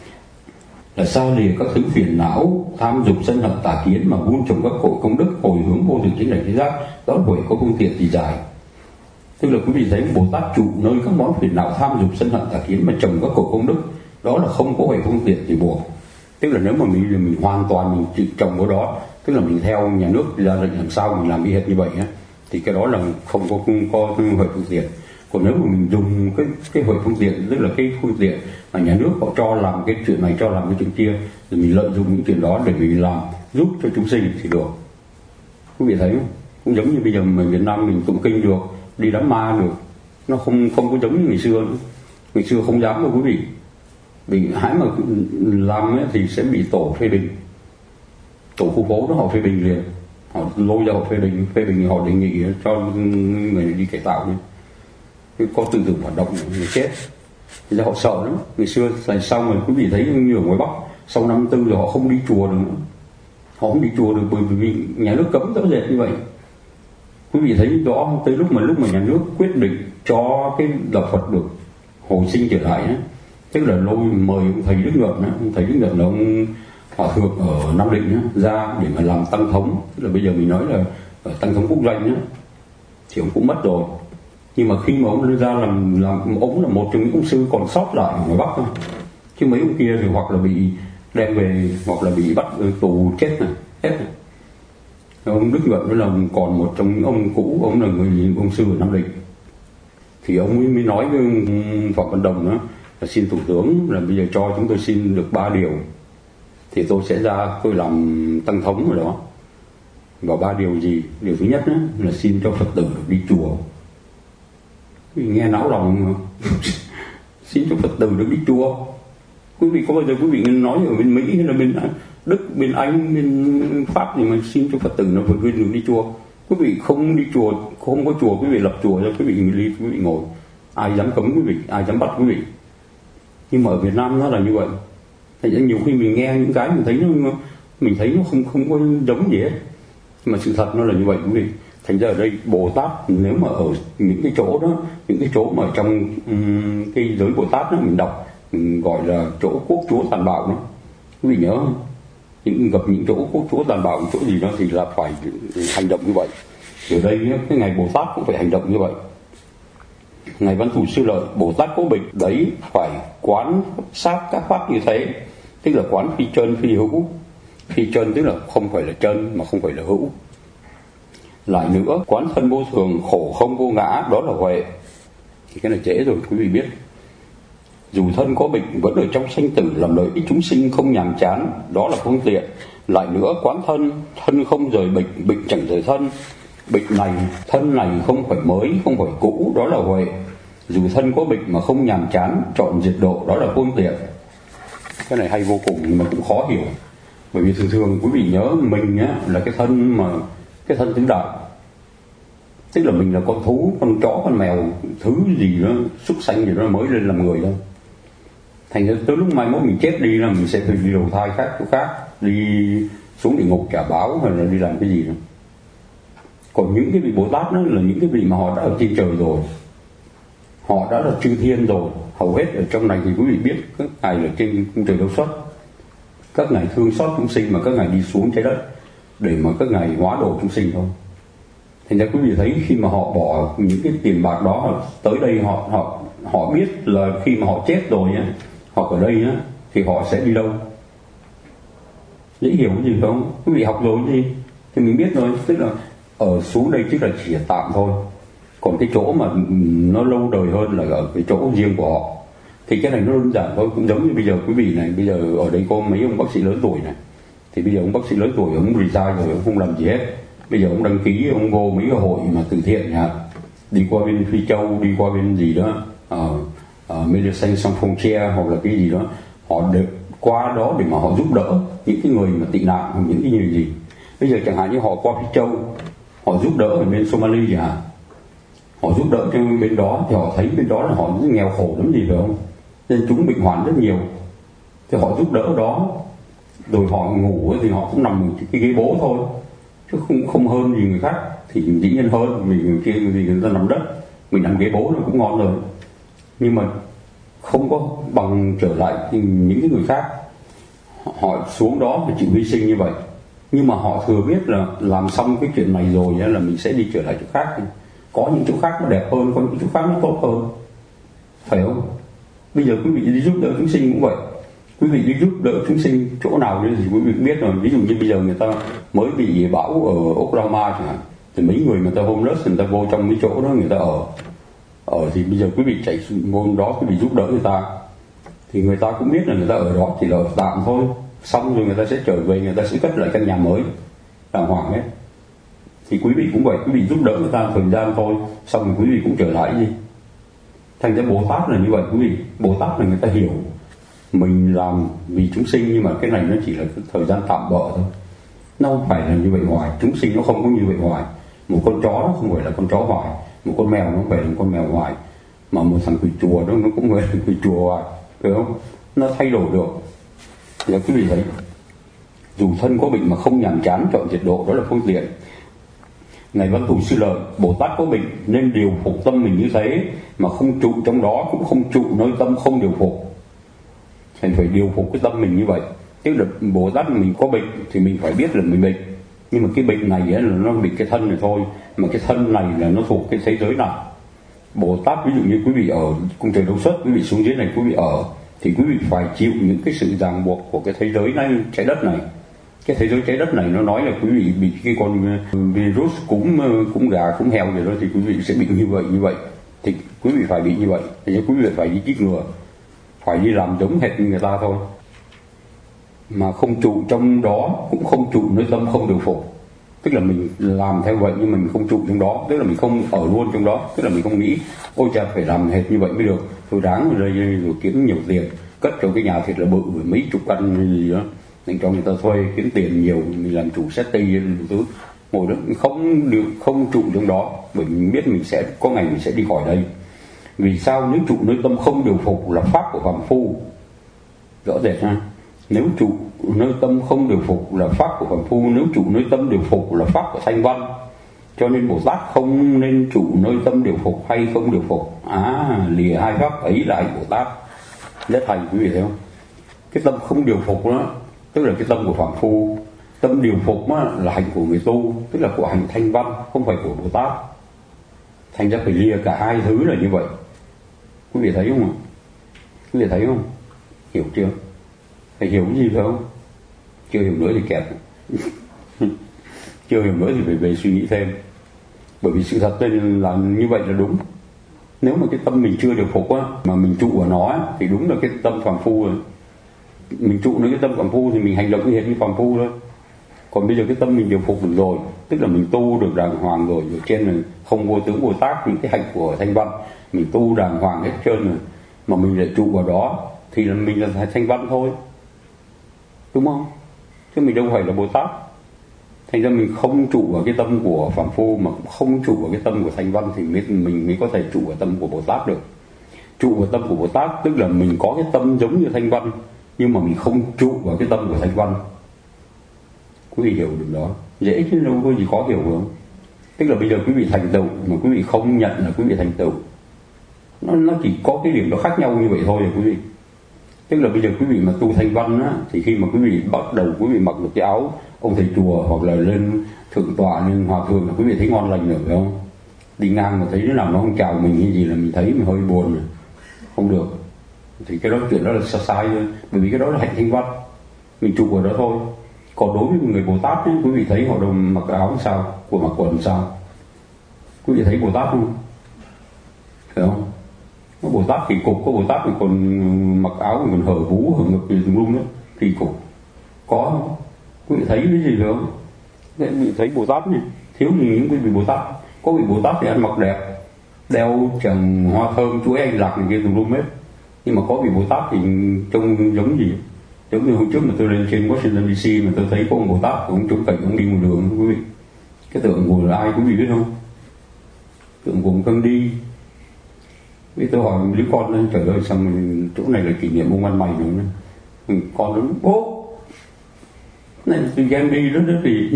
là xa lìa các thứ phiền não tham dục sân hận tà kiến, mà vun trồng các cội công đức hồi hướng vô thực chính là thế giác, đó là có phương tiện thì dài. Tức là quý vị thấy Bồ Tát trụ nơi các món phiền não tham dục sân hận tà kiến mà trồng các cội công đức, đó là không có phải phương tiện thì buộc. Tức là nếu mà mình mình hoàn toàn mình chịu trồng vào đó, tức là mình theo nhà nước ra lệnh làm sao mình làm y hệt như vậy á, thì cái đó là không có không có huệ phương tiện. Còn nếu mà mình dùng cái cái huệ phương tiện, tức là cái phương tiện mà nhà nước họ cho làm cái chuyện này, cho làm cái chuyện kia, rồi mình lợi dụng những chuyện đó để mình làm giúp cho chúng sinh thì được. Quý vị thấy không? Cũng giống như bây giờ mình Việt Nam mình tụng kinh được, đi đám ma được, nó không không có giống như ngày xưa nữa. Ngày xưa không dám đâu quý vị, vì hãy mà làm ấy, thì sẽ bị tổ phê bình, tổ khu phố đó họ phê bình liền, họ lôi ra họ phê bình, phê bình họ đề nghị cho người đi cải tạo đi, có tự tưởng hoạt động người chết, thì ra họ sợ lắm. Ngày xưa là sau mà quý vị thấy như ở ngoài Bắc sau năm tư rồi họ không đi chùa được nữa, họ không đi chùa được bởi vì nhà nước cấm rõ rệt như vậy. Quý vị thấy rõ tới lúc mà lúc mà nhà nước quyết định cho cái đạo Phật được hồi sinh trở lại ấy, tức là lôi mời ông thầy Đức Nhuận, ông thầy Đức Nhuận là ông hòa thượng ở Nam Định ấy, ra để mà làm tăng thống, tức là bây giờ mình nói là tăng thống quốc doanh ấy, thì ông cũng mất rồi. Nhưng mà khi mà ông ra làm làm ông là một trong những ông sư còn sót lại ở ngoài Bắc thôi, chứ mấy ông kia thì hoặc là bị đem về hoặc là bị bắt tù chết này hết này. Ông Đức Nhuận mới là còn một trong những ông cũ, ông là người ông sư ở Nam Định, thì ông mới, mới nói với Phạm Văn Đồng đó là xin thủ tướng là bây giờ cho chúng tôi xin được ba điều thì tôi sẽ ra tôi làm tăng thống ở đó. Và ba điều gì? Điều thứ nhất đó, là xin cho Phật tử được đi chùa. Quý vị nghe náo lòng xin cho Phật tử được đi chùa. Quý vị có bao giờ quý vị nói ở bên Mỹ hay là bên Đức, bên Anh, bên Pháp thì mà xin cho Phật tử nó phải được đi chùa? Quý vị không đi chùa, không có chùa quý vị lập chùa cho quý vị đi, quý vị ngồi, ai dám cấm quý vị, ai dám bắt quý vị. Nhưng mà ở Việt Nam nó là như vậy. Thành ra nhiều khi mình nghe những cái mình thấy nó mình thấy nó không không có giống gì hết, mà sự thật nó là như vậy quý vị. Thành ra ở đây Bồ Tát nếu mà ở những cái chỗ đó, những cái chỗ mà trong um, cái giới Bồ Tát đó mình đọc mình gọi là chỗ quốc chúa tàn bạo đó, quý vị nhớ không? Những gặp những chỗ quốc chúa tàn bạo, chỗ gì đó thì là phải hành động như vậy. Ở đây cái ngày Bồ Tát cũng phải hành động như vậy. Ngài Văn Thù Sư Lợi, Bồ Tát Cố Bịch đấy phải quán sát các pháp như thế, tức là quán phi chân phi hữu. Phi chân tức là không phải là chân mà không phải là hữu. Lại nữa, quán thân vô thường, khổ không vô ngã, đó là huệ. Thì cái này dễ rồi quý vị biết. Dù thân có bệnh vẫn ở trong sanh tử làm lợi ích chúng sinh không nhàm chán, đó là phương tiện. Lại nữa, quán thân, thân không rời bệnh, bệnh chẳng rời thân. Bệnh này, thân này không phải mới, không phải cũ, đó là huệ. Dù thân có bệnh mà không nhàm chán, chọn diệt độ, đó là phương tiện. Cái này hay vô cùng nhưng mà cũng khó hiểu. Bởi vì thường thường quý vị nhớ mình á, là cái thân mà cái thân tứ đại, tức là mình là con thú, con chó, con mèo, thứ gì đó, súc sanh gì đó mới lên làm người thôi. Thành ra tới lúc mai mốt mình chết đi là mình sẽ đi đầu thai khác, chỗ khác, đi xuống địa ngục trả báo hay là đi làm cái gì đó. Còn những cái vị Bồ Tát đó là những cái vị mà họ đã ở trên trời rồi, họ đã là chư thiên rồi. Hầu hết ở trong này thì quý vị biết các ngài là trên cung trời đâu xuất, các ngài thương xót chúng sinh mà các ngài đi xuống trái đất để mà các ngài hóa độ chúng sinh thôi. Thành ra quý vị thấy khi mà họ bỏ những cái tiền bạc đó họ tới đây, họ họ họ biết là khi mà họ chết rồi á, hoặc ở đây á, thì họ sẽ đi đâu. Dễ hiểu cái gì không? Quý vị học rồi cái gì thì mình biết rồi, tức là ở xuống đây chứ là chỉ là tạm thôi. Còn cái chỗ mà nó lâu đời hơn là ở cái chỗ riêng của họ. Thì cái này nó đơn giản thôi, cũng giống như bây giờ quý vị này, bây giờ ở đây có mấy ông bác sĩ lớn tuổi này, thì bây giờ ông bác sĩ lớn tuổi ông retire rồi, ông không làm gì hết. Bây giờ ông đăng ký, ông vô mấy cái hội mà từ thiện hả, đi qua bên Phi Châu, đi qua bên gì đó, ở uh, Médecins Sans Frontières hoặc là cái gì đó, họ được qua đó để mà họ giúp đỡ những cái người mà tị nạn hoặc những cái người gì. Bây giờ chẳng hạn như họ qua Phi Châu, họ giúp đỡ ở bên Somalia chẳng hạn, họ giúp đỡ cho bên đó thì họ thấy bên đó là họ rất nghèo khổ lắm gì phải không, nên chúng bệnh hoạn rất nhiều, thì họ giúp đỡ đó, rồi họ ngủ thì họ cũng nằm cái ghế bố thôi, chứ không không hơn gì người khác. Thì dĩ nhiên hơn vì người kia vì người ta nằm đất, mình nằm ghế bố nó cũng ngon rồi, nhưng mà không có bằng trở lại những cái người khác. Họ xuống đó phải chịu hy sinh như vậy, nhưng mà họ thừa biết là làm xong cái chuyện này rồi là mình sẽ đi trở lại chỗ khác. Có những chỗ khác nó đẹp hơn, có những chỗ khác nó tốt hơn, phải không? Bây giờ quý vị đi giúp đỡ chúng sinh cũng vậy. Quý vị đi giúp đỡ chúng sinh chỗ nào thì quý vị biết rồi. Ví dụ như bây giờ người ta mới bị bão ở Oklahoma chẳng hạn, thì mấy người người ta homeless, người ta vô trong mấy chỗ đó người ta ở ở thì bây giờ quý vị chạy vô đó, quý vị giúp đỡ người ta, thì người ta cũng biết là người ta ở đó chỉ là ở tạm thôi, xong rồi người ta sẽ trở về, người ta sẽ cất lại căn nhà mới đàng hoàng hết. Thì quý vị cũng vậy, quý vị giúp đỡ người ta thời gian thôi, xong rồi quý vị cũng trở lại gì. Thành ra Bồ Tát là như vậy quý vị. Bồ Tát là người ta hiểu mình làm vì chúng sinh, nhưng mà cái này nó chỉ là cái thời gian tạm bợ thôi, nó không phải là như vậy hoài. Chúng sinh nó không có như vậy hoài. Một con chó nó không phải là con chó hoài, một con mèo nó không phải là con mèo hoài, mà một thằng quỷ chùa đó nó cũng phải là quỷ chùa hoài, phải không? Nó thay đổi được. Thì quý vị thấy, dù thân có bệnh mà không nhàm chán, chọn diệt độ, đó là phương tiện. Ngài Văn Thủ Sư Lợi, Bồ Tát có bệnh nên điều phục tâm mình như thế, mà không trụ trong đó, cũng không trụ nơi tâm không điều phục. Thành phải điều phục cái tâm mình như vậy. Tức là Bồ Tát mình có bệnh thì mình phải biết là mình bệnh, nhưng mà cái bệnh này là nó bị cái thân này thôi, mà cái thân này là nó thuộc cái thế giới nào. Bồ Tát ví dụ như quý vị ở cung trời Đâu Xuất, quý vị xuống dưới này quý vị ở, thì quý vị phải chịu những cái sự ràng buộc của cái thế giới này, trái đất này. Cái thế giới trái đất này nó nói là quý vị bị cái con virus cúm cúm gà cúm heo gì đó, thì quý vị sẽ bị như vậy như vậy thì quý vị phải bị như vậy. Thì quý vị phải đi chích ngừa, phải đi làm giống hệt như người ta thôi, mà không trụ trong đó, cũng không trụ nơi tâm không điều phục. Tức là mình làm theo vậy nhưng mình không trụ trong đó, tức là mình không ở luôn trong đó, tức là mình không nghĩ ôi cha phải làm hệt như vậy mới được, tôi ráng rồi, rồi kiếm nhiều tiền cất cho cái nhà thiệt là bự với mấy chục căn gì đó, nên cho người ta thuê kiếm tiền nhiều, mình làm chủ city thứ ngồi đó không được, không trụ trong đó, bởi vì mình biết mình sẽ có ngày mình sẽ đi khỏi đây. Vì sao? Nếu trụ nơi tâm không điều phục là pháp của phàm phu, rõ rệt ha. Nếu trụ nơi tâm không điều phục là pháp của phàm phu, nếu trụ nơi tâm điều phục là pháp của thanh văn. Cho nên Bồ Tát không nên trụ nơi tâm điều phục hay không điều phục. À, lìa hai pháp ấy là Bồ Tát. Rất hay quý vị thấy không? Cái tâm không điều phục đó, tức là cái tâm của phàm phu. Tâm điều phục đó, là hành của người tu, tức là của hành thanh văn, không phải của Bồ Tát. Thành ra phải lìa cả hai thứ là như vậy. Quý vị thấy không ạ? Quý vị thấy không? Hiểu chưa? Thầy hiểu cái gì phải không? Chưa hiểu nữa thì kẹt. Chưa hiểu nữa thì phải về suy nghĩ thêm. Bởi vì sự thật nên là như vậy là đúng. Nếu mà cái tâm mình chưa điều phục á, mà mình trụ ở nó á, thì đúng là cái tâm phàm phu rồi. Mình trụ nơi cái tâm phàm phu thì mình hành động như hiện như phàm phu thôi. Còn bây giờ cái tâm mình điều phục được rồi, tức là mình tu được đàng hoàng rồi, rồi trên là không vô tướng Bồ Tát, những cái hạnh của thanh văn mình tu đàng hoàng hết trơn rồi, mà mình lại trụ vào đó thì là mình là thanh văn thôi, đúng không? Chứ mình đâu phải là Bồ Tát. Thành ra mình không trụ vào cái tâm của phàm phu, mà cũng không trụ vào cái tâm của thanh văn, thì mình mới có thể trụ vào tâm của Bồ Tát được. Trụ vào tâm của Bồ Tát tức là mình có cái tâm giống như thanh văn, nhưng mà mình không trụ vào cái tâm của thanh văn. Quý vị hiểu được đó, dễ chứ đâu có gì khó hiểu không? Tức là bây giờ quý vị thành tựu mà quý vị không nhận là quý vị thành tựu, nó nó chỉ có cái điểm nó khác nhau như vậy thôi rồi quý vị. Tức là bây giờ quý vị mà tu thanh văn á, thì khi mà quý vị bắt đầu quý vị mặc được cái áo ông thầy chùa hoặc là lên thượng tọa lên hòa thượng là quý vị thấy ngon lành rồi phải không? Đi ngang mà thấy đứa nào nó không chào mình như gì là mình thấy mình hơi buồn rồi, không được. Thì cái đó chuyện đó là sai sai thôi, bởi vì cái đó là hạnh thanh văn, mình trụ vào đó thôi. Còn đối với người Bồ Tát ấy, quý vị thấy họ đâu mặc áo sao, của mặc quần sao? Quý vị thấy Bồ Tát không? Phải không? Có Bồ Tát kỳ cục, có Bồ Tát thì còn mặc áo còn hở vú hở ngực gì tùm lum đó, kỳ cục. Có không? Quý vị thấy cái gì được không? Quý vị thấy Bồ Tát này, thiếu gì những quý vị Bồ Tát. Có vị Bồ Tát thì ăn mặc đẹp, đeo tràng hoa thơm, chuỗi anh lạc này kia tùm lum hết. Nhưng mà có vị Bồ Tát thì trông giống gì? Giống như hôm trước mà tôi lên trên Washington đê xê mà tôi thấy có một Bồ Tát, cũng trúng cảnh ông đi một đường quý vị. Cái tượng của là ai quý vị biết không? Tượng của ông Gandhi. Vì tôi hỏi đứa con lên, trời ơi sao mình, chỗ này là kỷ niệm ông ăn mày nữa nữa. Con nó bố này tôi Gandhi đó đó thì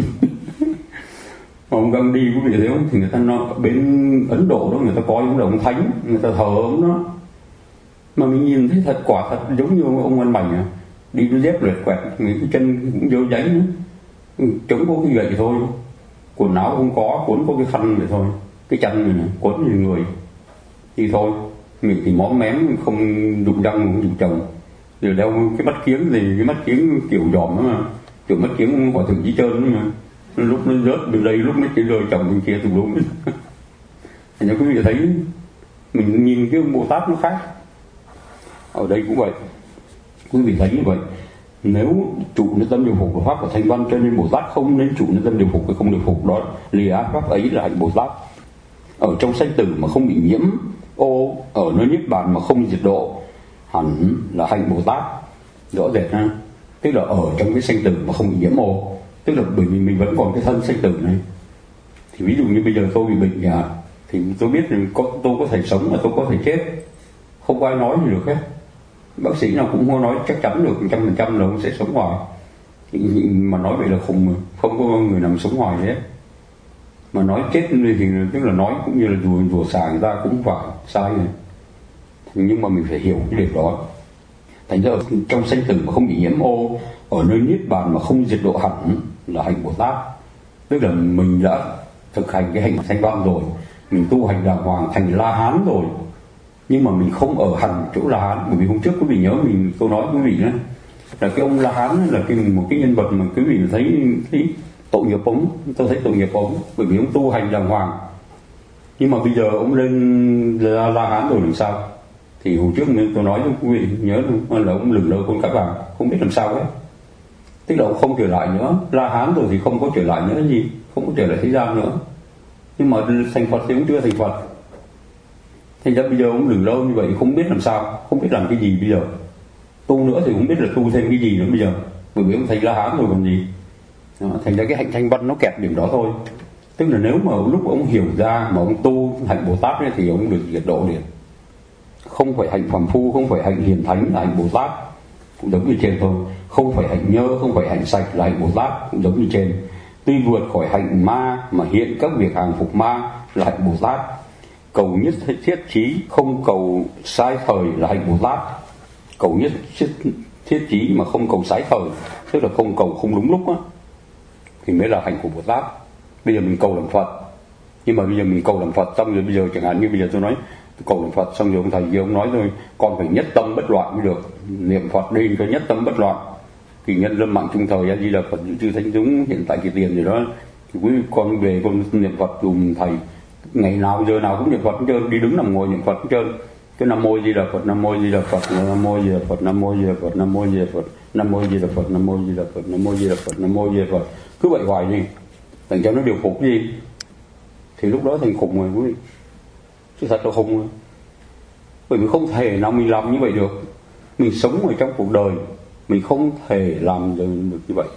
ông Gandhi quý vị thấy không? Thì người ta nói bên Ấn Độ đó người ta coi giống là ông thánh, người ta thờ ông đó. Mà mình nhìn thấy thật, quả thật giống như ông ăn mày à. Đi đôi dép lệch quẹt, những cái chân cũng dơ giấy nữa, chống có cái gậy thôi, quần áo không có, quấn có cái khăn vậy thôi, cái chân này nè, quấn như người thì thôi. miệng thì móm mém, không đụng răng không đụng chồng, rồi đeo cái mắt kiếng thì cái mắt kiếng kiểu dòm đó mà, kiểu mắt kiếng Hòa Thượng Chí Trơn đó mà, lúc nó rớt bên đây lúc nó chỉ rơi chồng bên kia tùm lum. Thành ra quý vị thấy mình nhìn cái Bồ Tát nó khác. Ở đây cũng vậy, quý vị thấy như vậy. Nếu trụ nơi tâm điều phục của pháp của Thanh Văn, cho nên Bồ Tát không nên trụ nơi tâm điều phục cái không điều phục đó, lìa ác pháp ấy là hạnh Bồ Tát. Ở trong sanh tử mà không bị nhiễm ô, ở nơi niết bàn mà không diệt độ, hẳn là hạnh Bồ Tát. Rõ rệt ha. Tức là ở trong cái sanh tử mà không bị nhiễm ô, tức là bởi vì mình vẫn còn cái thân sanh tử này. Thì ví dụ như bây giờ tôi bị bệnh nhà, thì tôi biết là tôi có thể sống mà tôi có thể chết, không có ai nói gì được hết. Bác sĩ nào cũng không nói chắc chắn được một trăm phần trăm là ông sẽ sống hoài. Mà nói vậy là khùng, không có người nào sống hoài hết. Mà nói chết thì tức là nói cũng như là đùa đùa xả người ta cũng phải sai rồi. Nhưng mà mình phải hiểu cái điều đó. Thành ra trong sanh tử mà không bị nhiễm ô, ở nơi niết bàn mà không diệt độ hẳn là hạnh Bồ Tát. Tức là mình đã thực hành cái hạnh Thanh Văn rồi, mình tu hành đàng hoàng thành La Hán rồi, nhưng mà mình không ở hẳn chỗ La Hán. Bởi vì hôm trước quý vị nhớ mình tôi nói quý vị đó là cái ông La Hán là cái một cái nhân vật mà quý vị thấy thấy tội nghiệp ông, tôi thấy tội nghiệp ông, bởi vì ông tu hành đàng hoàng. Nhưng mà bây giờ ông lên La, La Hán rồi làm sao? Thì hồi trước tôi nói cho quý vị nhớ là ông lừng lơ con cá vàng, không biết làm sao hết. Tức là ông không trở lại nữa, La Hán rồi thì không có trở lại nữa gì, không có trở lại thế gian nữa. Nhưng mà thành Phật thì cũng chưa thành Phật. Thành ra bây giờ ông lừng lơ như vậy không biết làm sao, không biết làm cái gì bây giờ. Tu nữa thì cũng biết là tu thêm cái gì nữa bây giờ, bởi vì ông thành La Hán rồi còn gì. Đó, thành ra cái hạnh Thanh Văn nó kẹt điểm đó thôi. Tức là nếu mà lúc ông hiểu ra mà ông tu hạnh Bồ Tát ấy, thì ông được diệt độ liền. Không phải hạnh phàm phu, không phải hạnh hiền thánh là hạnh Bồ Tát, cũng giống như trên thôi. Không phải hạnh nhơ, không phải hạnh sạch là hạnh Bồ Tát, cũng giống như trên. Tuy vượt khỏi hạnh ma mà hiện các việc hàng phục ma là hạnh Bồ Tát. Cầu nhất thiết chí, không cầu sai thời là hạnh Bồ Tát. Cầu nhất thiết chí mà không cầu sái thời, tức là không cầu không đúng lúc á, thì mới là hạnh của Bồ Tát. Bây giờ mình cầu làm Phật, nhưng mà bây giờ mình cầu làm Phật xong rồi bây giờ chẳng hạn như bây giờ tôi nói cầu làm Phật xong rồi ông thầy kia ông nói thôi, con phải nhất tâm bất loạn mới được, niệm Phật đi cho nhất tâm bất loạn. Thì nhân lâm mạng trung thời A Di Đà Phật dự trừ thánh chúng hiện tại kỳ tiền rồi đó, thì quý con về con niệm Phật dùng thầy ngày nào giờ nào cũng niệm Phật hết trơn, đi đứng nằm ngồi niệm Phật hết trơn. Cái Nam Mô Di Đà Phật, Nam Mô Di Đà Phật, Nam Mô Di Đà Phật, Nam Mô Di Đà Phật, Nam Mô Di Đà Phật, Nam Mô Di Đà Phật, Nam Mô Di Đà Phật, Nam Mô Di Đà Phật, Nam Mô Di Đà Phật, cứ vậy hoài đi, thành cho nó điều phục gì, thì lúc đó thành khùng rồi quý vị, chứ thật là khùng rồi. Bởi vì không thể nào mình làm như vậy được. Mình sống ở trong cuộc đời, mình không thể làm được như vậy.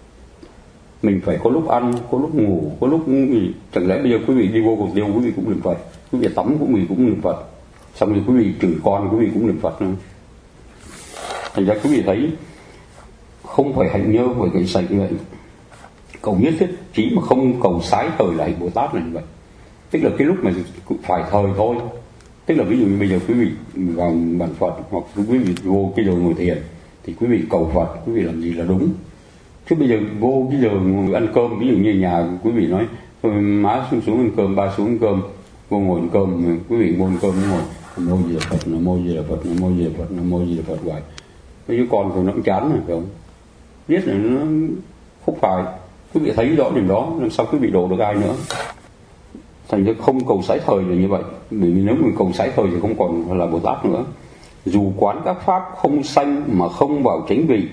Mình phải có lúc ăn, có lúc ngủ, có lúc gì. Chẳng lẽ bây giờ quý vị đi vô cuộc tiêu quý vị cũng niệm Phật, quý vị tắm cũng vị cũng niệm Phật, xong rồi quý vị chửi con quý vị cũng niệm Phật nữa. Thành ra quý vị thấy không phải hạnh nhơ, phải cái sạch như vậy. Cầu nhất thiết chí mà không cầu sái thời là hạnh Bồ Tát là như vậy. Tức là cái lúc mà phải thời thôi. Tức là ví dụ như bây giờ quý vị vào bàn Phật hoặc quý vị vô cái giờ ngồi thiền thì quý vị cầu Phật, quý vị làm gì là đúng. Chứ bây giờ vô cái giờ ngồi ăn cơm, ví dụ như nhà quý vị nói thôi má xuống xuống ăn cơm, ba xuống ăn cơm, vô ngồi ăn cơm, quý vị ngồi ăn cơm ngồi Nam Mô Di Đà Phật, Nam Mô Di Đà Phật, Nam Mô Di Đà Phật, Nam Mô Di Đà Phật hoài. Mấy đứa con thì nó cũng chán rồi phải không? Biết là nó không phải. Quý vị thấy rõ điểm đó, làm sao quý vị độ được ai nữa. Thành ra không cầu sái thời là như vậy. Bởi vì nếu mình cầu sái thời thì không còn là Bồ Tát nữa. Dù quán các pháp không sanh mà không vào chánh vị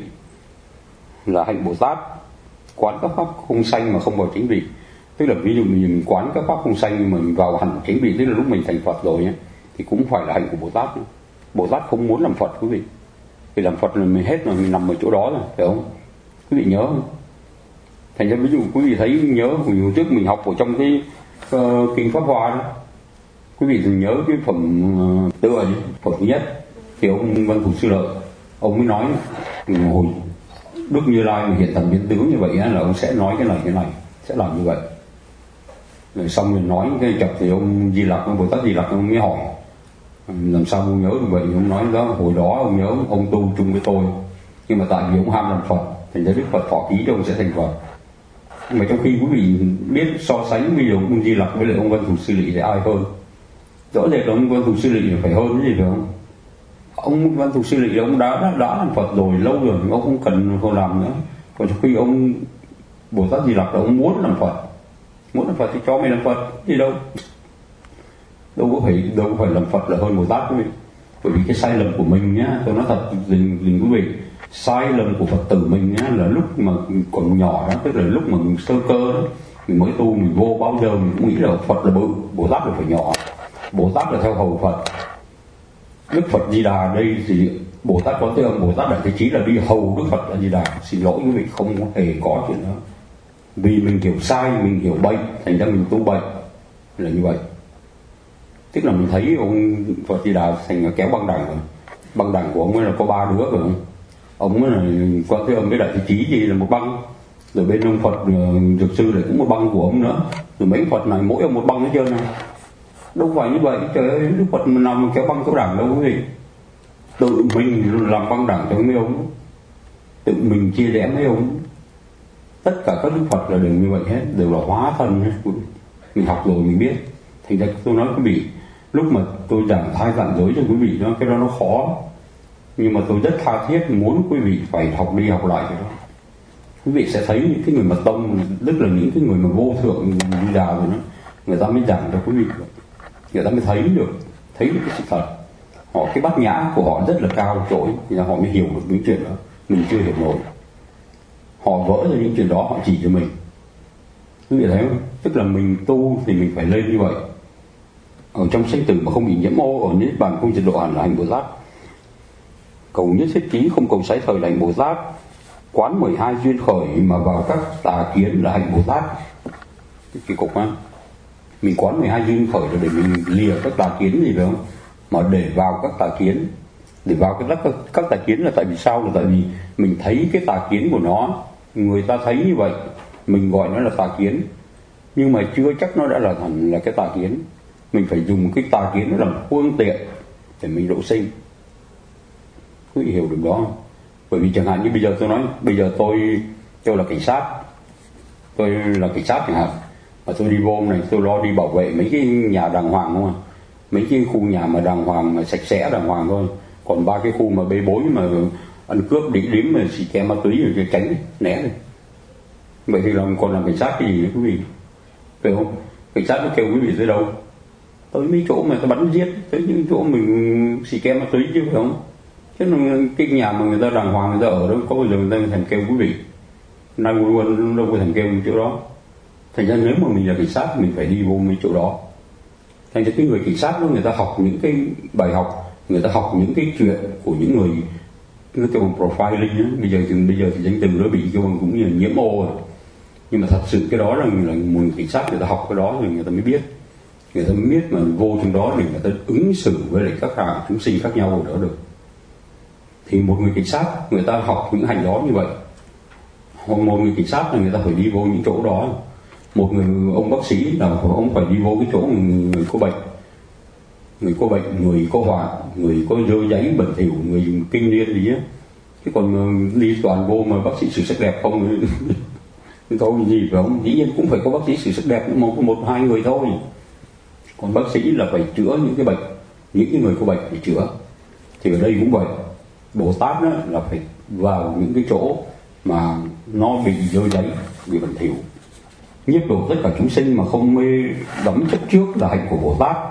là hạnh Bồ Tát. Quán các pháp không sanh mà không vào chánh vị, tức là ví dụ mình quán các pháp không sanh nhưng mà mình vào hẳn chánh vị, tức là lúc mình thành Phật rồi nhé, thì cũng phải là hạnh của Bồ Tát. Bồ Tát không muốn làm Phật quý vị, vì làm Phật là mình hết rồi, mình nằm ở chỗ đó rồi, phải không? Quý vị nhớ không? Thành ra ví dụ quý vị thấy nhớ hồi trước mình học ở trong cái uh, kinh Pháp Hoa đó, quý vị thường nhớ cái phẩm uh, tựa gì? Phẩm thứ nhất thì ông Văn Thù Sư Lợi ông mới nói hồi Đức Như Lai mà hiện thần biến tướng như vậy á, là ông sẽ nói cái này cái này, sẽ làm như vậy. Rồi xong rồi nói cái chập thì ông Di Lặc, ông Bồ Tát Di Lặc ông mới hỏi làm sao ông nhớ được vậy. Ông nói đó hồi đó ông nhớ ông tu chung với tôi, nhưng mà tại vì ông ham làm Phật, thành ra Đức Phật thọ ký cho ông sẽ thành Phật. Nhưng mà trong khi quý vị biết so sánh bây giờ ông Di Lặc với lại ông Văn Thù Sư Lợi thì ai hơn? Rõ rệt là ông Văn Thù Sư Lợi phải hơn cái gì phải không? Ông Văn Thù Sư Lợi ông đã, đã đã làm Phật rồi, lâu rồi, ông không cần không làm nữa. Còn khi ông Bồ Tát Di Lặc là ông muốn làm Phật, muốn làm Phật thì cho mình làm Phật gì đâu, đâu có phải đâu có phải làm Phật là hơn Bồ Tát quý vị. Bởi vì cái sai lầm của mình nhá, tôi nói thật dình dình quý vị, sai lầm của Phật tử mình nhá là lúc mà còn nhỏ đó, tức là lúc mà mình sơ cơ đó, mình mới tu mình vô bao giờ mình cũng nghĩ là Phật là bự, Bồ Tát là phải nhỏ, Bồ Tát là theo hầu Phật. Đức Phật Di Đà đây thì Bồ Tát Quán Thế Âm, Bồ Tát Đại Thế Chí là đi hầu Đức Phật Di Đà. Xin lỗi quý vị, không hề có chuyện đó. Vì mình hiểu sai, mình hiểu bệnh, thành ra mình tu bệnh là như vậy. Tức là mình thấy ông Phật Di Đà thành kéo băng đẳng rồi. Băng đẳng của ông ấy là có ba đứa rồi. Ông ấy là Quán Thế Âm với Đại Thế Chí gì là một băng, rồi bên ông Phật Dược Sư lại cũng một băng của ông nữa, rồi mấy Phật này mỗi ông một băng hết trơn này. Đâu phải như vậy, trời ơi, Đức Phật nào mà kéo băng kéo đẳng đâu quý vị. Tự mình làm băng đẳng cho mấy ông, tự mình chia rẽ mấy ông. Tất cả các Đức Phật là đều như vậy hết, đều là hóa thân hết. Mình học rồi mình biết. Thành ra tôi nói quý vị, lúc mà tôi giảng thai giảng giới cho quý vị đó, cái đó nó khó, nhưng mà tôi rất tha thiết muốn quý vị phải học đi học lại cái đó. Quý vị sẽ thấy những cái người mà tông, tức là những cái người mà vô thượng đi đà rồi đó, người ta mới giảng cho quý vị được, người ta mới thấy được, thấy được cái sự thật. Họ cái bát nhã của họ rất là cao trội, thì họ mới hiểu được những chuyện đó mình chưa hiểu nổi. Họ vỡ ra những chuyện đó, họ chỉ cho mình. Quý vị thấy không? Tức là mình tu thì mình phải lên như vậy. Ở trong sanh tử mà không bị nhiễm ô, ở niết bàn không diệt độ hẳn là hành Bồ Tát. Cầu nhất thiết chí không cầu sái thời là hành Bồ Tát. Quán mười hai duyên khởi mà vào các tà kiến là hành Bồ Tát. Cái, cái cục á, mình quán mười hai duyên khởi là để mình lìa các tà kiến gì phải không? Mà để vào các tà kiến, để vào cái các, các tà kiến là tại vì sao? Là tại vì mình thấy cái tà kiến của nó, người ta thấy như vậy, mình gọi nó là tà kiến, nhưng mà chưa chắc nó đã là hẳn là cái tà kiến. Mình phải dùng cái tà kiến nó làm phương tiện để mình độ sinh. Quý vị hiểu được đó không? Bởi vì chẳng hạn như bây giờ tôi nói, bây giờ tôi tôi là cảnh sát, tôi là cảnh sát chẳng hạn, và tôi đi vô này, tôi lo đi bảo vệ mấy cái nhà đàng hoàng không à, mấy cái khu nhà mà đàng hoàng, mà sạch sẽ đàng hoàng thôi. Còn ba cái khu mà bê bối mà ăn cướp đỉnh đếm mà xì ke ma túy rồi tránh né đi. Vậy thì làm còn làm cảnh sát cái gì nữa quý vị? Phải không? Cảnh sát nó kêu quý vị tới đâu? Tới mấy chỗ mà ta bắn giết, tới những chỗ mình xì ke ma túy chứ phải không? Chứ cái nhà mà người ta đàng hoàng người ta ở đó có bao giờ người ta thèm kêu quý vị? Nay luôn đâu có thèm kêu chỗ đó. Thành ra nếu mà mình là cảnh sát thì mình phải đi vô mấy chỗ đó. Thành ra cái người cảnh sát đó người ta học những cái bài học, người ta học những cái chuyện của những người nó kêu bằng profiling á. Bây giờ thì bây giờ thì danh từ nó bị kêu bằng cũng như là nhiễm ô rồi. Nhưng mà thật sự cái đó là, là một cảnh sát người ta học cái đó rồi người ta mới biết, người ta mới biết mà vô trong đó để người ta ứng xử với lại các hạng chúng sinh khác nhau ở đó được. Thì một người cảnh sát người ta học những hành đó như vậy. Hoặc một người cảnh sát là người ta phải đi vô những chỗ đó. Một người ông bác sĩ là ông phải đi vô cái chỗ người, người có bệnh, người có bệnh, người có hoạn, người có dơ giấy bẩn thỉu, người kinh niên gì á. Chứ còn đi toàn vô mà bác sĩ xử sắc đẹp không thôi gì phải không? Dĩ nhiên cũng phải có bác sĩ xử sắc đẹp, một một hai người thôi. Còn bác sĩ là phải chữa những cái bệnh, những cái người có bệnh phải chữa. Thì ở đây cũng vậy. Bồ Tát đó là phải vào những cái chỗ mà nó bị dơ giấy, bị bẩn thỉu, nhiếp độ tất cả chúng sinh mà không mê đắm chấp trước là hạnh của Bồ Tát.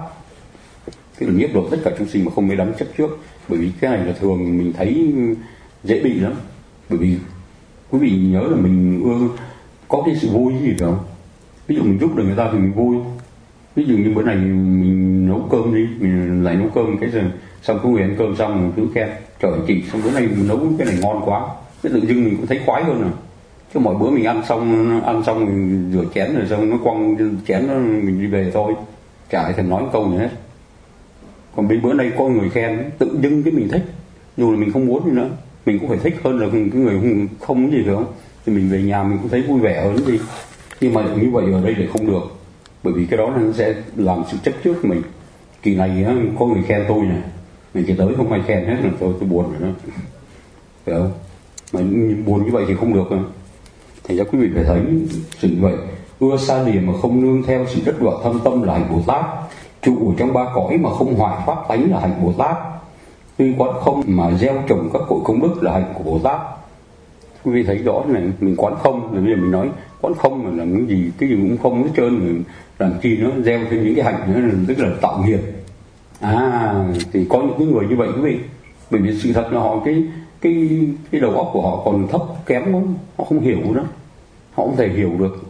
Tức là nhiếp độ tất cả chúng sinh mà không mê đắm chấp trước. Bởi vì cái này là thường mình thấy dễ bị lắm. Bởi vì quý vị nhớ là mình ưa có cái sự vui gì phải không? Ví dụ mình giúp được người ta thì mình vui. Ví dụ như bữa này mình nấu cơm đi, mình lại nấu cơm cái rồi xong có người ăn cơm xong mình cứ khen trời chị, xong bữa nay mình nấu cái này ngon quá, cái tự dưng mình cũng thấy khoái hơn rồi. Chứ mọi bữa mình ăn xong ăn xong mình rửa chén rồi xong nó quăng chén nó mình đi về thôi, chả ai thèm nói câu gì hết. Còn bên bữa nay có người khen tự dưng cái mình thích, dù là mình không muốn gì nữa, mình cũng phải thích hơn là cái người không, không cái gì phải không? Thì mình về nhà mình cũng thấy vui vẻ hơn gì. Nhưng mà như vậy ở đây lại không được, bởi vì cái đó nó sẽ làm sự chấp trước mình. Kỳ này có người khen tôi này, mình chỉ tới không ai khen hết là tôi tôi buồn rồi đó, phải không? Mà buồn như vậy thì không được. Thành ra quý vị phải thấy sự vậy, ưa xa lìa mà không nương theo sự đất đoạn thâm tâm là hành Bồ Tát. trụ ở trong ba cõi mà không hoại pháp tánh là hạnh Bồ Tát. Tuy quán không mà gieo trồng các cội công đức là hạnh của Bồ Tát. Quý vị thấy rõ này, mình quán không, rồi bây giờ mình nói quán không mà làm cái gì, cái gì cũng không hết trơn, mình làm chi nó gieo thêm những cái hạnh nữa, tức là tạo nghiệp. À, thì có những cái người như vậy quý vị, bởi vì sự thật là họ cái cái cái đầu óc của họ còn thấp kém lắm, họ không hiểu đó, họ không thể hiểu được.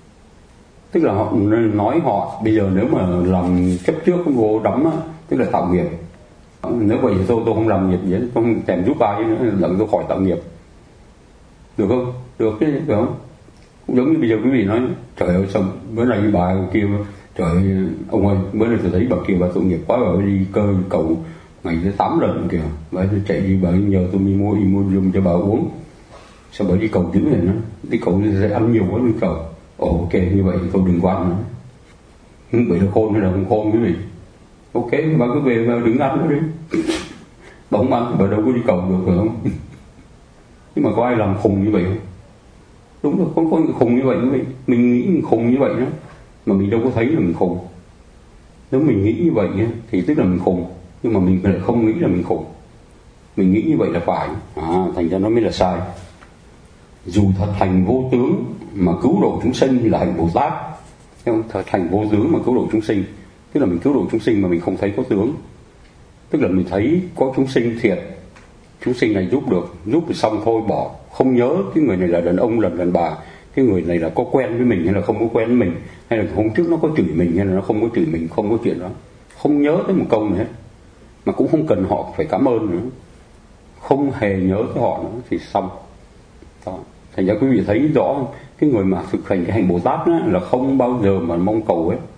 Tức là họ nói họ bây giờ nếu mà làm chấp trước cái vô đấm á, tức là tạo nghiệp. Nếu vậy thì tôi tôi không làm nghiệp gì hết, tôi không thèm giúp ai nữa, lần tôi khỏi tạo nghiệp. Được không? Được chứ, phải không? Cũng giống như bây giờ quý vị nói, trời ơi sao bữa nay bà kia, trời ơi, ông ơi, bữa nay tôi thấy bà kia bà tội nghiệp quá, bà đi cơ cầu ngày tới tám lần kìa, bà tôi chạy đi, bà nhờ tôi đi mua Imodium cho bà uống. Sao bà đi cầu dữ này nữa, đi cầu sẽ ăn nhiều quá đi cầu. Ồ, ok, như vậy tôi đừng quan nữa. Vậy là khôn hay là không khôn quý vị? Ok, bà cứ về bà đừng ăn nữa đi. Bà không ăn, bà đâu có đi cầu được, phải không? Nhưng mà có ai làm khùng như vậy không? Đúng rồi, có, có người khùng như vậy quý vị. Mình nghĩ mình khùng như vậy đó, mà mình đâu có thấy là mình khùng. Nếu mình nghĩ như vậy thì tức là mình khùng, nhưng mà mình lại không nghĩ là mình khùng. Mình nghĩ như vậy là phải, à, thành ra nó mới là sai. Dù thật thành vô tướng mà cứu độ chúng sinh là hạnh Bồ Tát. Thấy không? Thật thành vô tướng mà cứu độ chúng sinh, tức là mình cứu độ chúng sinh mà mình không thấy có tướng. Tức là mình thấy có chúng sinh thiệt, chúng sinh này giúp được, giúp thì xong thôi bỏ, không nhớ cái người này là đàn ông là đàn bà, cái người này là có quen với mình hay là không có quen với mình, hay là hôm trước nó có chửi mình hay là nó không có chửi mình, không có chuyện đó, không nhớ tới một câu này hết, mà cũng không cần họ phải cảm ơn nữa, không hề nhớ tới họ nữa thì xong. Đó. Thành ra quý vị thấy rõ cái người mà thực hành cái hành Bồ Tát đó, là không bao giờ mà mong cầu ấy.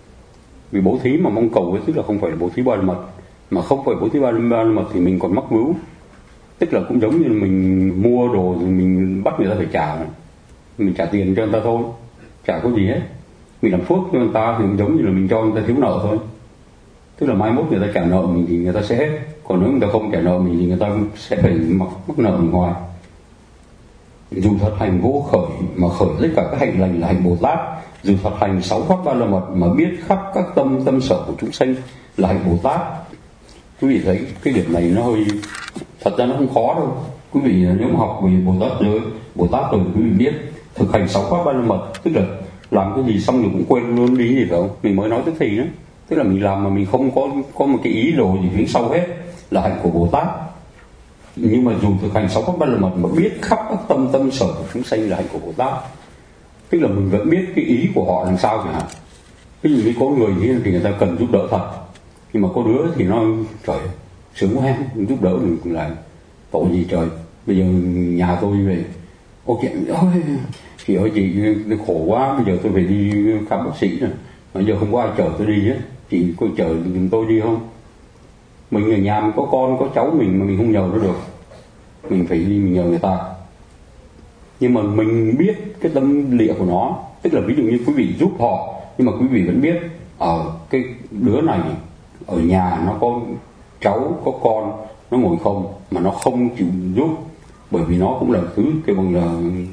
Vì bố thí mà mong cầu ấy tức là không phải là bố thí ba la mật, mà không phải bố thí ba la mật thì mình còn mắc mưu. Tức là cũng giống như mình mua đồ thì mình bắt người ta phải trả, mình trả tiền cho người ta thôi, chả có gì hết. Mình làm phước cho người ta thì cũng giống như là mình cho người ta thiếu nợ thôi. Tức là mai mốt người ta trả nợ mình thì người ta sẽ hết, còn nếu người ta không trả nợ mình thì người ta sẽ phải mắc, mắc nợ mình hoài. Dù thật hành vô khởi mà khởi tất cả các hạnh lành là hạnh Bồ Tát. Dù thật hành sáu pháp ba la mật mà biết khắp các tâm tâm sở của chúng sinh là hạnh Bồ Tát. Quý vị thấy cái điểm này nó hơi, thật ra nó không khó đâu. Quý vị nếu mà học về Bồ Tát rồi, Bồ Tát rồi quý vị biết thực hành sáu pháp ba la mật, tức là làm cái gì xong rồi cũng quên luôn đi gì phải không? Mình mới nói tức thì đó, tức là mình làm mà mình không có có một cái ý đồ gì phía sau hết là hạnh của Bồ Tát. Nhưng mà dù thực hành sáu pháp ba la mật mà biết khắp các tâm tâm sở của chúng sinh là hạnh của Bồ Tát. Tức là mình vẫn biết cái ý của họ làm sao chẳng hạn. Ví dụ như có người thì người ta cần giúp đỡ thật, nhưng mà có đứa thì nó trời sướng quá giúp đỡ mình lại tội gì trời. Bây giờ nhà tôi về ok ôi chị ơi chị tôi khổ quá, bây giờ tôi phải đi khám bác sĩ rồi, bây giờ không có ai chở tôi đi hết, chị có chở giùm tôi đi không? Mình ở nhà mình có con có cháu mình mà mình không nhờ nó được, mình phải đi mình nhờ người ta. Nhưng mà mình biết cái tâm địa của nó, tức là ví dụ như quý vị giúp họ, nhưng mà quý vị vẫn biết ở cái đứa này ở nhà nó có cháu có con, nó ngồi không mà nó không chịu giúp, bởi vì nó cũng là thứ kêu bằng là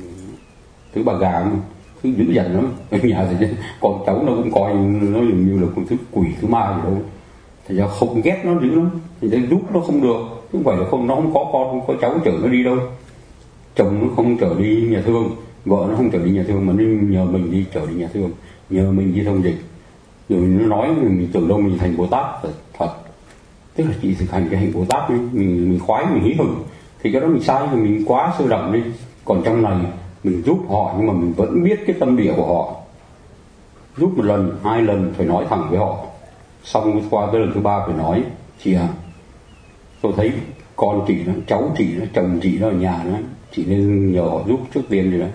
thứ bà gà, thứ dữ dằn lắm ở nhà thì con cháu nó cũng coi nó dường như là con thứ quỷ thứ ma gì đâu. Thì ra không ghét nó dữ lắm, thì ra giúp nó không được, chứ không phải là không, nó không có con không có cháu chở nó đi đâu, chồng nó không chở đi nhà thương, vợ nó không chở đi nhà thương mà nó nhờ mình đi chở đi nhà thương, nhờ mình đi thông dịch, rồi nó nói mình tưởng đâu mình thành Bồ Tát thật. Tức là chỉ thực hành cái hành Bồ Tát đi, mình mình khoái mình hí hửng thì cái đó mình sai rồi, mình quá sơ đậm đi. Còn trong này mình giúp họ nhưng mà mình vẫn biết cái tâm địa của họ, giúp một lần hai lần phải nói thẳng với họ, xong qua tới lần thứ ba phải nói chị à, tôi thấy con chị nó, cháu chị nó, chồng chị nó ở nhà nó, chị nên nhờ họ giúp trước tiên rồi đấy.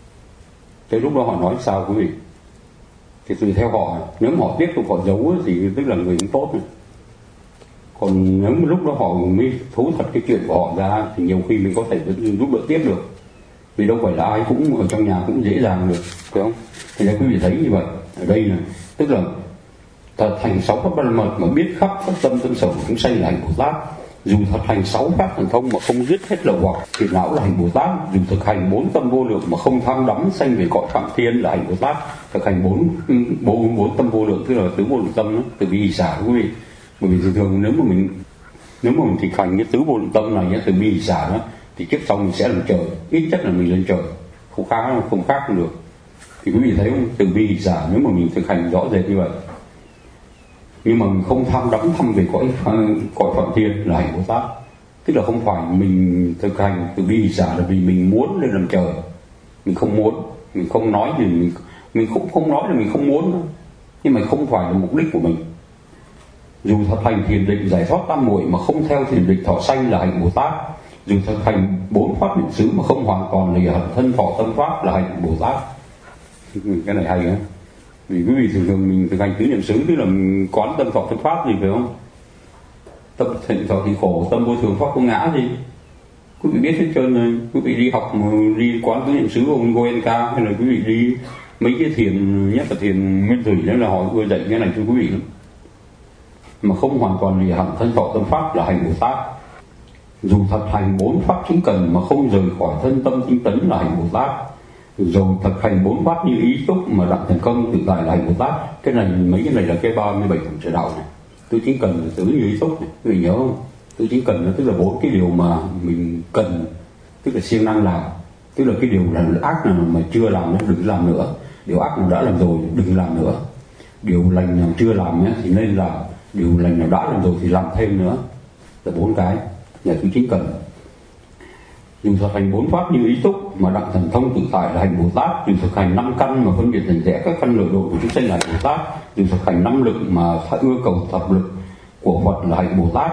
Tới lúc đó họ nói sao quý vị thì tùy theo họ, nếu mà họ tiếp tục họ giấu thì tức là người cũng tốt này. Còn nếu lúc đó họ mới thú thật cái chuyện của họ ra thì nhiều khi mình có thể giúp đỡ tiếp được, vì đâu phải là ai cũng ở trong nhà cũng dễ dàng được, phải không? Thì là quý vị thấy như vậy ở đây là tức là thật thành sáu pháp ba la mật mà biết khắp các tâm tâm sở của chúng sanh là hạnh Bồ Tát. Dù thực hành sáu pháp thần thông mà không dứt hết lậu hoặc thì não là hành Bồ Tát. Dù thực hành bốn tâm vô lượng mà không tham đắm sanh về cõi phạm thiên là hành Bồ Tát. Thực hành bốn bốn bốn tâm vô lượng tức là tứ vô lượng tâm đó, từ bi hỷ xả quý vị. Bởi vì thường thường nếu mà mình nếu mà mình thực hành cái tứ vô lượng tâm này nhé, từ bi hỷ xả đó, thì kiếp sau mình sẽ làm trời, ít nhất là mình lên trời, không khác không khác không được. Thì quý vị thấy không, từ bi hỷ xả nếu mà mình thực hành rõ rệt như vậy, nhưng mà mình không tham đắm thăm về cõi cõi phạm thiên là hành Bồ Tát. Tức là không phải mình thực hành từ bi hỷ xả là vì mình muốn lên làm trời, mình không muốn, mình không nói thì mình mình cũng không nói là mình không muốn nữa. Nhưng mà không phải là mục đích của mình. Dù thực hành thiền định giải thoát tam muội mà không theo thiền định thọ sanh là hành Bồ Tát. Dù thực hành bốn pháp niệm xứ mà không hoàn toàn lìa hận thân thọ tâm pháp là hành Bồ Tát. Cái này hay á. Vì quý vị thường thường mình thực hành tứ niệm xứ tức là mình quán tâm thọ tâm pháp gì phải không? Tâm thịnh thọ thì khổ, tâm vô thường pháp vô ngã gì. Quý vị biết hết trơn rồi. Quý vị đi học đi quán tứ niệm xứ ông Goenka hay là quý vị đi mấy cái thiền, nhất là thiền nguyên thủy đó là họ ưa dạy cái này cho quý vị lắm. Mà không hoàn toàn lìa hận thân thọ tâm pháp là hành Bồ Tát. Dù thực hành bốn pháp chính cần mà không rời khỏi thân tâm tinh tấn là hành Bồ Tát. Dù thực hành bốn pháp như ý túc mà đặng thành công tự tại là hành Bồ Tát. Cái này mấy cái này là cái ba mươi bảy phẩm trợ đạo này. Tứ chính cần là tứ như ý túc này, quý vị nhớ không? Tứ chính cần là tức là bốn cái điều mà mình cần, tức là siêng năng làm. Tức là cái điều là ác nào mà chưa làm nó đừng làm nữa, điều ác nào đã làm rồi đừng làm nữa, điều lành nào chưa làm ấy, thì nên làm, điều lành nào đã làm rồi thì làm thêm nữa. Là bốn cái là tứ chính cần. Dù thực hành bốn pháp như ý túc mà đặng thần thông tự tại là hành Bồ Tát. Dù thực hành năm căn mà phân biệt rành rẽ các căn lợi độ của chúng sanh là hành Bồ Tát. Dù thực hành năm lực mà ưa cầu thập lực của Phật là hành Bồ Tát.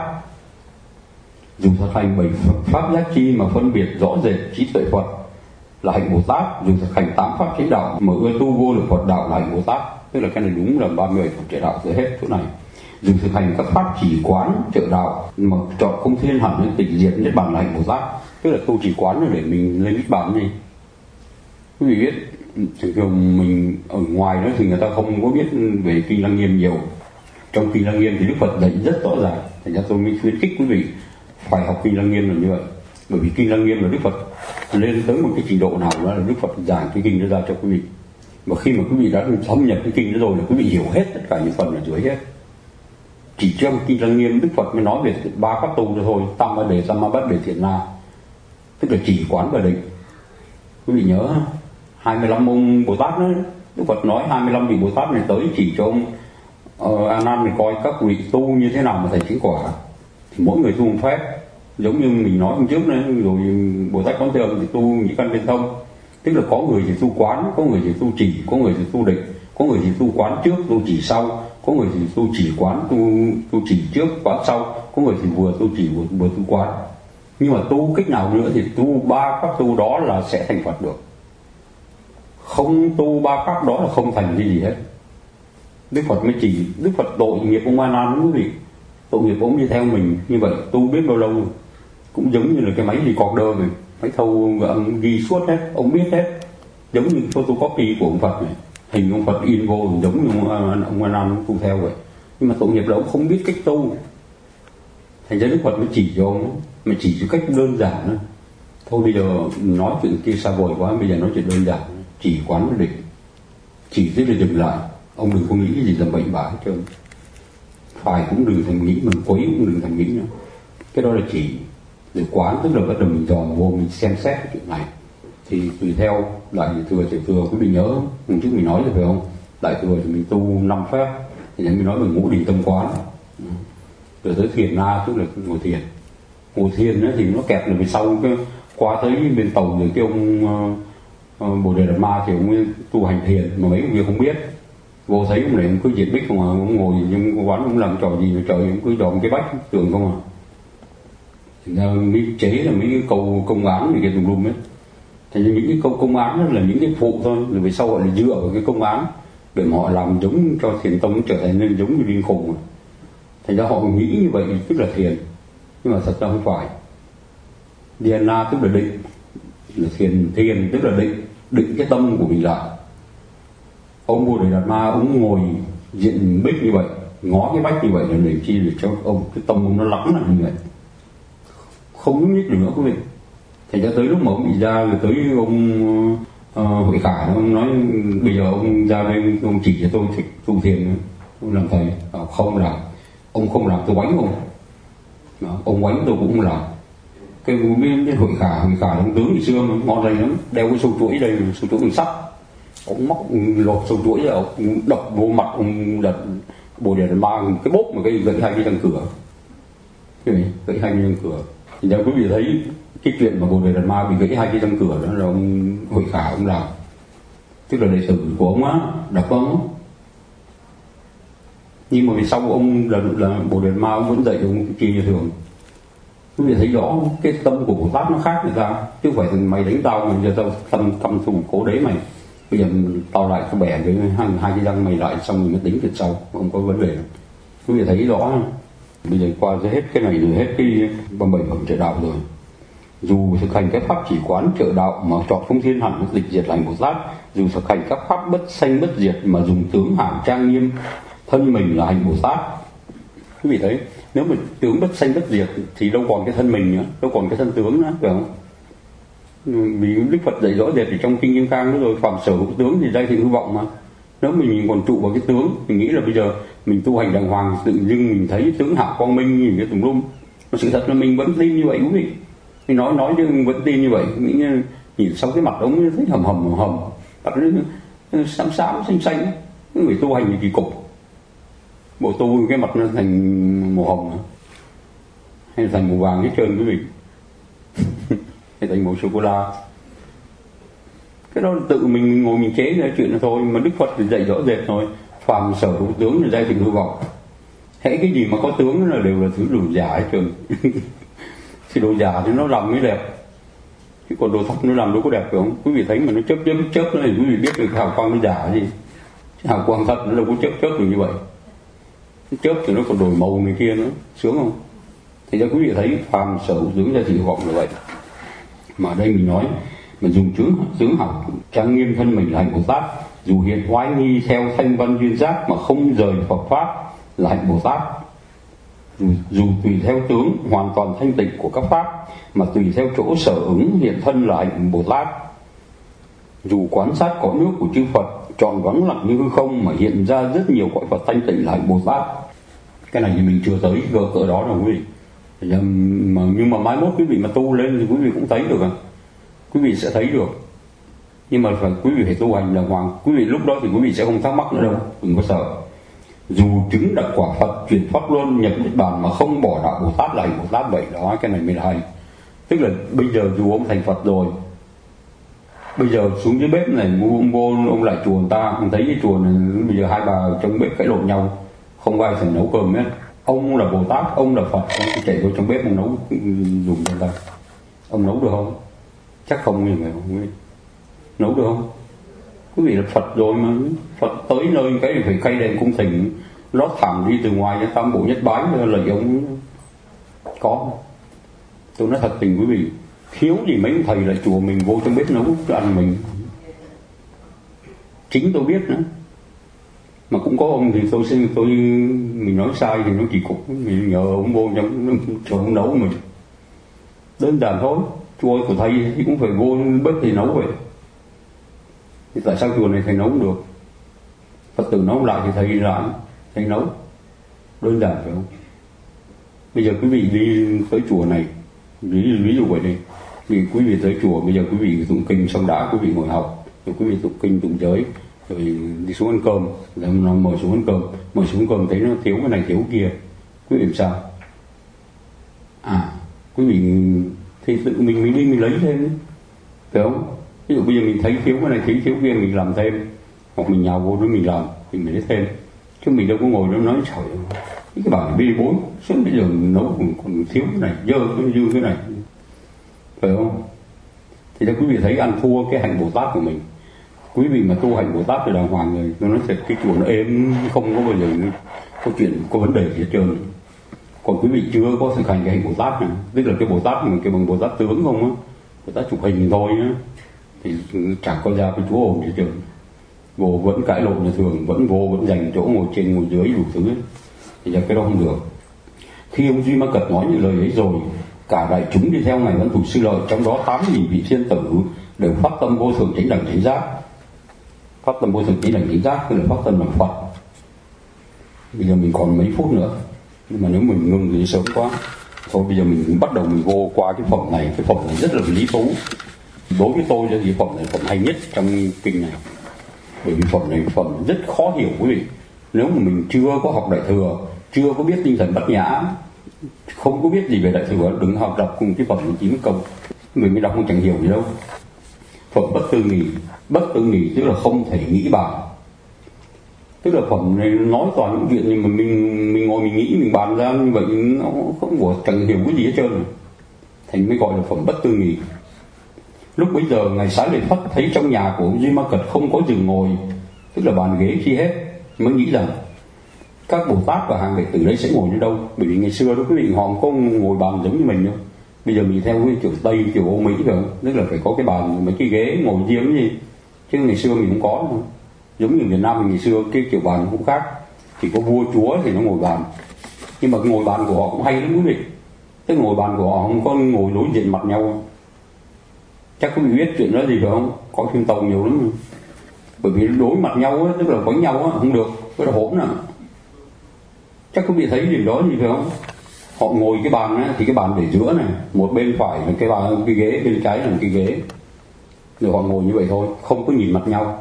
Dù thực hành bảy pháp giác chi mà phân biệt rõ rệt trí tuệ Phật là hành Bồ Tát. Dù thực hành tám pháp chính đạo mà ưa tu vô lượng Phật đạo là hành Bồ Tát. Tức là cái này đúng là ba mươi bảy phẩm trợ đạo tới hết chỗ này. Dù thực hành các pháp chỉ quán trợ đạo mà chọn không thiên hẳn đến tịch diệt niết bàn là hành Bồ Tát. Tức là tu chỉ quán là để mình lên niết bàn gì. Quý vị biết thường thường mình ở ngoài đó thì người ta không có biết về Kinh Lăng Nghiêm nhiều. Trong Kinh Lăng Nghiêm thì Đức Phật dạy rất rõ ràng, thành ra tôi mới khuyến khích quý vị phải học Kinh Lăng Nghiêm là như vậy. Bởi vì Kinh Lăng Nghiêm là Đức Phật lên tới một cái trình độ nào đó là Đức Phật giảng cái kinh đó ra cho quý vị. Và khi mà quý vị đã thâm nhập cái kinh đó rồi là quý vị hiểu hết tất cả những phần ở dưới hết. Chỉ trong Kinh Lăng Nghiêm Đức Phật mới nói về ba pháp tu thôi, tam bát đề, tam ma bát đề, thiện na, tức là chỉ quán và định. Quý vị nhớ hai mươi lăm ông Bồ Tát đó, Đức Phật nói hai mươi lăm vị Bồ Tát này tới chỉ cho ông uh, A Nan này coi các vị tu như thế nào mà thành chính quả. Thì mỗi người tu một phép, giống như mình nói hôm trước này, rồi Bồ Tát Quán Thế Âm thì tu nhĩ căn bên thông, tức là có người thì tu quán, có người thì tu chỉ, có người thì tu định, có người thì tu quán trước, tu chỉ sau, có người thì tu chỉ quán, tu tu chỉ trước, quán sau, có người thì vừa tu chỉ vừa, vừa tu quán. Nhưng mà tu cách nào nữa thì tu ba pháp tu đó là sẽ thành Phật được. Không tu ba pháp đó là không thành cái gì hết. Đức Phật mới chỉ, Đức Phật tội nghiệp ông A Nan quý vị. Tội nghiệp ông đi theo mình như vậy tu biết bao lâu rồi. Cũng giống như là cái máy recorder rồi, máy thâu ông ghi suốt hết, ông biết hết. Giống như photocopy của ông Phật này, hình ông Phật in vô giống như ông, ông A Nan tu theo vậy. Nhưng mà tội nghiệp là ông không biết cách tu. Thành ra Đức Phật mới chỉ cho ông, mà chỉ cho cách đơn giản thôi. Thôi bây giờ nói chuyện kia xa vời quá, bây giờ nói chuyện đơn giản, chỉ quán và định. Chỉ tức là dừng lại, ông đừng có nghĩ cái gì làm bậy bạ hết trơn. Phải cũng đừng thèm nghĩ, mình quấy cũng đừng thèm nghĩ nữa. Cái đó là chỉ. Rồi quán tức là bắt đầu mình dòm vô, mình xem xét cái chuyện này. Thì tùy theo Đại Thừa, Tiểu Thừa, quý vị nhớ hôm trước mình nói rồi phải không? Đại Thừa thì mình tu năm phép, thì mình nói về ngũ định tâm quán. Rồi tới thiền na tức là ngồi thiền. Ngồi thiền thì nó kẹp là về sau cái qua tới bên tàu rồi cái ông uh, Bồ Đề Đạt Ma thì ông ấy tu hành thiền mà mấy ông kia không biết. Vô thấy ông này ông cứ diệt bích không à, ông ngồi nhưng quán ông làm trò gì mà trời, ông cứ dòm cái bách tường không à. Thành ra mới chế là mấy cái câu công án này kia tùm lum ấy. Thành ra những cái câu công án đó là những cái phụ thôi, rồi về sau gọi là dựa vào cái công án để mà họ làm giống cho thiền tông trở thành nên giống như điên khùng rồi. Thành ra họ nghĩ như vậy tức là thiền, nhưng mà thật ra không phải. Dhyana tức là định, là thiền, thiền tức là định, định cái tâm của mình lại. Ông Bồ Đề Đạt Ma ông ngồi diện bích như vậy, ngó cái bách như vậy là để chi để cho ông cái tâm ông nó lắng lại như vậy. không nhúc nhích được nữa quý vị. Thành ra tới lúc mà ông bị ra rồi tới ông uh, Huệ Khả ông nói bây giờ ông ra đây ông chỉ cho tôi tu thiền, ông làm thầy. À, không làm, ông không làm tôi đánh ông. Đó, ông đánh tôi cũng không làm. Cái biết Huệ Khả, Huệ Khả ông tướng ngày xưa mà ngon lành lắm, đeo cái sâu chuỗi đây, sâu chuỗi bằng sắt. Ông móc lột sâu chuỗi ra, ông đập vô mặt ông đập Bồ Đề Đạt Ma cái bốp mà cái gãy hai cái răng cửa. Cái này gãy hai cái răng cửa. Thì ra quý vị thấy cái chuyện mà Bồ Đề Đạt Ma bị gãy hai cái răng cửa đó là ông Huệ Khả ông làm, tức là đệ tử của ông á, đập ông. Nhưng mà vì sau ông là, là Bồ Đề Đạt Ma ông vẫn dạy ông kia như thường. Quý vị thấy rõ cái tâm của Bồ Tát nó khác người ta, chứ không phải mày đánh tao mà giờ tao tâm tâm thù cố đế mày, bây giờ tao lại có bẻ với hai, hai cái răng mày lại xong rồi mới tính chuyện sau, không có vấn đề. Quý vị thấy rõ không? Bây giờ qua hết cái này rồi hết cái ba bảy phẩm trợ đạo rồi. Dù thực hành các pháp chỉ quán trợ đạo mà chọn không thiên hẳn dịch diệt lành Bồ Tát, dù thực hành các pháp bất sanh bất diệt mà dùng tướng hàm trang nghiêm thân mình là hành Bồ Tát. Quý vị thấy nếu mà tướng bất sanh bất diệt thì đâu còn cái thân mình nữa, đâu còn cái thân tướng nữa, phải không? Vì Đức Phật dạy rõ rệt ở trong Kinh Kim Cang đó rồi, phạm sở hữu tướng thì đây thì hư vọng mà. Nếu mình còn trụ vào cái tướng, mình nghĩ là bây giờ mình tu hành đàng hoàng, tự dưng mình thấy tướng hảo quang minh nhìn cái tùm lum. Sự thật là mình vẫn tin như vậy quý vị. Mình nói nói chứ vẫn tin như vậy. Mình nhìn sau cái mặt ống thấy hầm hầm hầm hầm, mặt nó xám xám xanh xanh. Người tu hành thì kỳ cục. Bộ tu cái mặt nó thành màu hồng hay là thành màu vàng hết trơn quý vị. Hay thành màu sô cô la. Cái đó tự mình ngồi mình chế ra chuyện đó thôi. Mà Đức Phật thì dạy rõ rệt thôi, phàm sở hữu tướng là giai tình hư vọng. Hễ cái gì mà có tướng là đều là thứ đồ giả hết trơn. Thì đồ giả thì nó làm mới đẹp, chứ còn đồ thật nó làm đâu có đẹp phải không? Quý vị thấy mà nó chớp chớp chớp nó thì quý vị biết được hào quang nó giả gì. Chứ hào quang thật nó đâu có chớp chớp được như vậy. Chớp thì nó còn đổi màu này kia nữa, sướng không? Thì ra quý vị thấy phàm sở hữu tướng giai tình hư vọng là vậy. Mà ở đây mình nói mà dùng tướng tướng học trang nghiêm thân mình là hành Bồ Tát, dù hiện oai nghi theo thanh văn duyên giác mà không rời Phật pháp là hạnh Bồ Tát. Dù, dù tùy theo tướng hoàn toàn thanh tịnh của các pháp mà tùy theo chỗ sở ứng hiện thân là hạnh Bồ Tát. Dù quán sát cõi nước của chư Phật tròn vắng lặng như hư không mà hiện ra rất nhiều cõi Phật thanh tịnh là hạnh Bồ Tát. Cái này thì mình chưa tới cỡ cỡ đó đâu quý vị. Mà, nhưng mà mai mốt quý vị mà tu lên thì quý vị cũng thấy được à? Quý vị sẽ thấy được. Nhưng mà phải quý vị phải tu hành đàng hoàng. Quý vị lúc đó thì quý vị sẽ không thắc mắc nữa đâu, đừng có sợ. Dù chứng đắc quả Phật chuyển pháp luân nhập niết bàn mà không bỏ đạo Bồ Tát là hành Bồ Tát vậy đó. Cái này mới là hay. Tức là bây giờ dù ông thành Phật rồi, bây giờ xuống dưới bếp này ông vô ông lại chùa người ta, ông thấy cái chùa này bây giờ hai bà trong bếp cãi lộn nhau, không ai thèm nấu cơm hết. Ông là Bồ Tát, ông là Phật, ông chạy vô trong bếp ông nấu dùng cho người ta. Ông nấu được không? Chắc không như vậy không. Nấu được không? Quý vị là Phật rồi mà. Phật tới nơi cái thì phải khay đèn cung thỉnh, lót thẳng đi từ ngoài cho tam bộ nhất bái là giống có. Tôi nói thật tình quý vị, thiếu gì mấy thầy lại chùa mình vô trong bếp nấu cho ăn mình. Chính tôi biết nữa. Mà cũng có ông thì tôi xin tôi mình nói sai thì nó kỳ cục, mình nhờ ông vô trong chỗ ông nấu mình. Đơn giản thôi, chùa của thầy thì cũng phải vô bếp thì nấu vậy. Thì tại sao chùa này thầy nấu được? Phật tử nấu lại thì thầy lại thầy nấu. Đơn giản phải không? Bây giờ quý vị đi tới chùa này, ví, ví dụ vậy đi, vì quý vị tới chùa bây giờ quý vị tụng kinh xong đã quý vị ngồi học, rồi quý vị tụng kinh tụng giới, rồi đi xuống ăn cơm, rồi nó mời xuống ăn cơm, mời xuống cơm thấy nó thiếu cái này thiếu cái kia, quý vị làm sao? À, quý vị thì tự mình mình đi mình lấy thêm, phải không? Ví dụ bây giờ mình thấy thiếu cái này thiếu thiếu kia mình làm thêm, hoặc mình nhào vô đó mình làm thì mình lấy thêm, chứ mình đâu có ngồi đó nói trời cái bản bê bối suốt bây giờ nấu còn, còn thiếu cái này dơ cái dư cái này, phải không? Thì đó quý vị thấy ăn thua cái hạnh Bồ Tát của mình. Quý vị mà tu hành Bồ Tát thì đàng hoàng rồi, tôi nói thật cái chùa nó êm, không có bao giờ có chuyện có vấn đề gì hết trơn. Còn quý vị chưa có thực hành cái hạnh Bồ Tát này, tức là cái Bồ Tát mà cái bằng Bồ Tát tướng không á, Bồ Tát chụp hình thôi á, thì chẳng có ra cái chúa ồn gì hết trơn. Vô vẫn cãi lộn như thường, vẫn vô vẫn dành chỗ ngồi trên ngồi dưới đủ thứ ấy. Thì ra cái đó không được. Khi ông Duy Ma Cật nói những lời ấy rồi cả đại chúng đi theo ngài Văn Thù Sư Lợi, trong đó tám nghìn vị thiên tử đều phát tâm vô thượng chánh đẳng chánh giác. Phát tâm vô thượng chánh đẳng chánh giác tức là phát tâm làm Phật. Bây giờ mình còn mấy phút nữa, nhưng mà nếu mình ngừng thì sớm quá. Thôi bây giờ mình bắt đầu mình vô qua cái phẩm này. Cái phẩm này rất là lý thú. Đối với tôi thì phẩm này phẩm hay nhất trong kinh này. Bởi vì phẩm này phẩm rất khó hiểu quý vị. Nếu mà mình chưa có học Đại Thừa, chưa có biết tinh thần Bát Nhã, không có biết gì về Đại Thừa, đừng học đọc cùng cái phẩm này chín câu. Người mới đọc không chẳng hiểu gì đâu. Phẩm bất tư nghì. Bất tư nghì tức là không thể nghĩ bàn. Tức là phẩm này nói toàn những chuyện nhưng mà mình mình ngồi mình nghĩ mình bàn ra như vậy nó không có chẳng hiểu cái gì hết trơn. Thành mới gọi là phẩm bất tư nghì. Lúc bấy giờ ngài Xá Lợi Phất thấy trong nhà của ông Duy Ma Cật không có giường ngồi, tức là bàn ghế chi hết, mới nghĩ rằng các Bồ Tát và hàng đệ tử đấy sẽ ngồi như đâu. Bởi vì ngày xưa đó quý vị họ không có ngồi bàn giống như mình đâu. Bây giờ mình theo cái kiểu Tây, kiểu Âu Mỹ phải không? Tức là phải có cái bàn, mấy cái ghế ngồi riêng gì. Chứ ngày xưa mình không có đâu. Giống như Việt Nam mình ngày xưa cái kiểu bàn cũng khác. Chỉ có vua chúa thì nó ngồi bàn. Nhưng mà ngồi bàn của họ cũng hay lắm quý vị. Tức ngồi bàn của họ không có ngồi đối diện mặt nhau. Chắc quý vị biết chuyện đó gì phải không? Có phim Tàu nhiều lắm. Bởi vì đối mặt nhau á, tức là quánh nhau á, không được. Cái là hỗn à. Chắc quý vị thấy điều đó gì phải không? Họ ngồi cái bàn á, thì cái bàn để giữa này, một bên phải là cái bàn, cái ghế, bên trái là cái ghế. Rồi họ ngồi như vậy thôi, không có nhìn mặt nhau.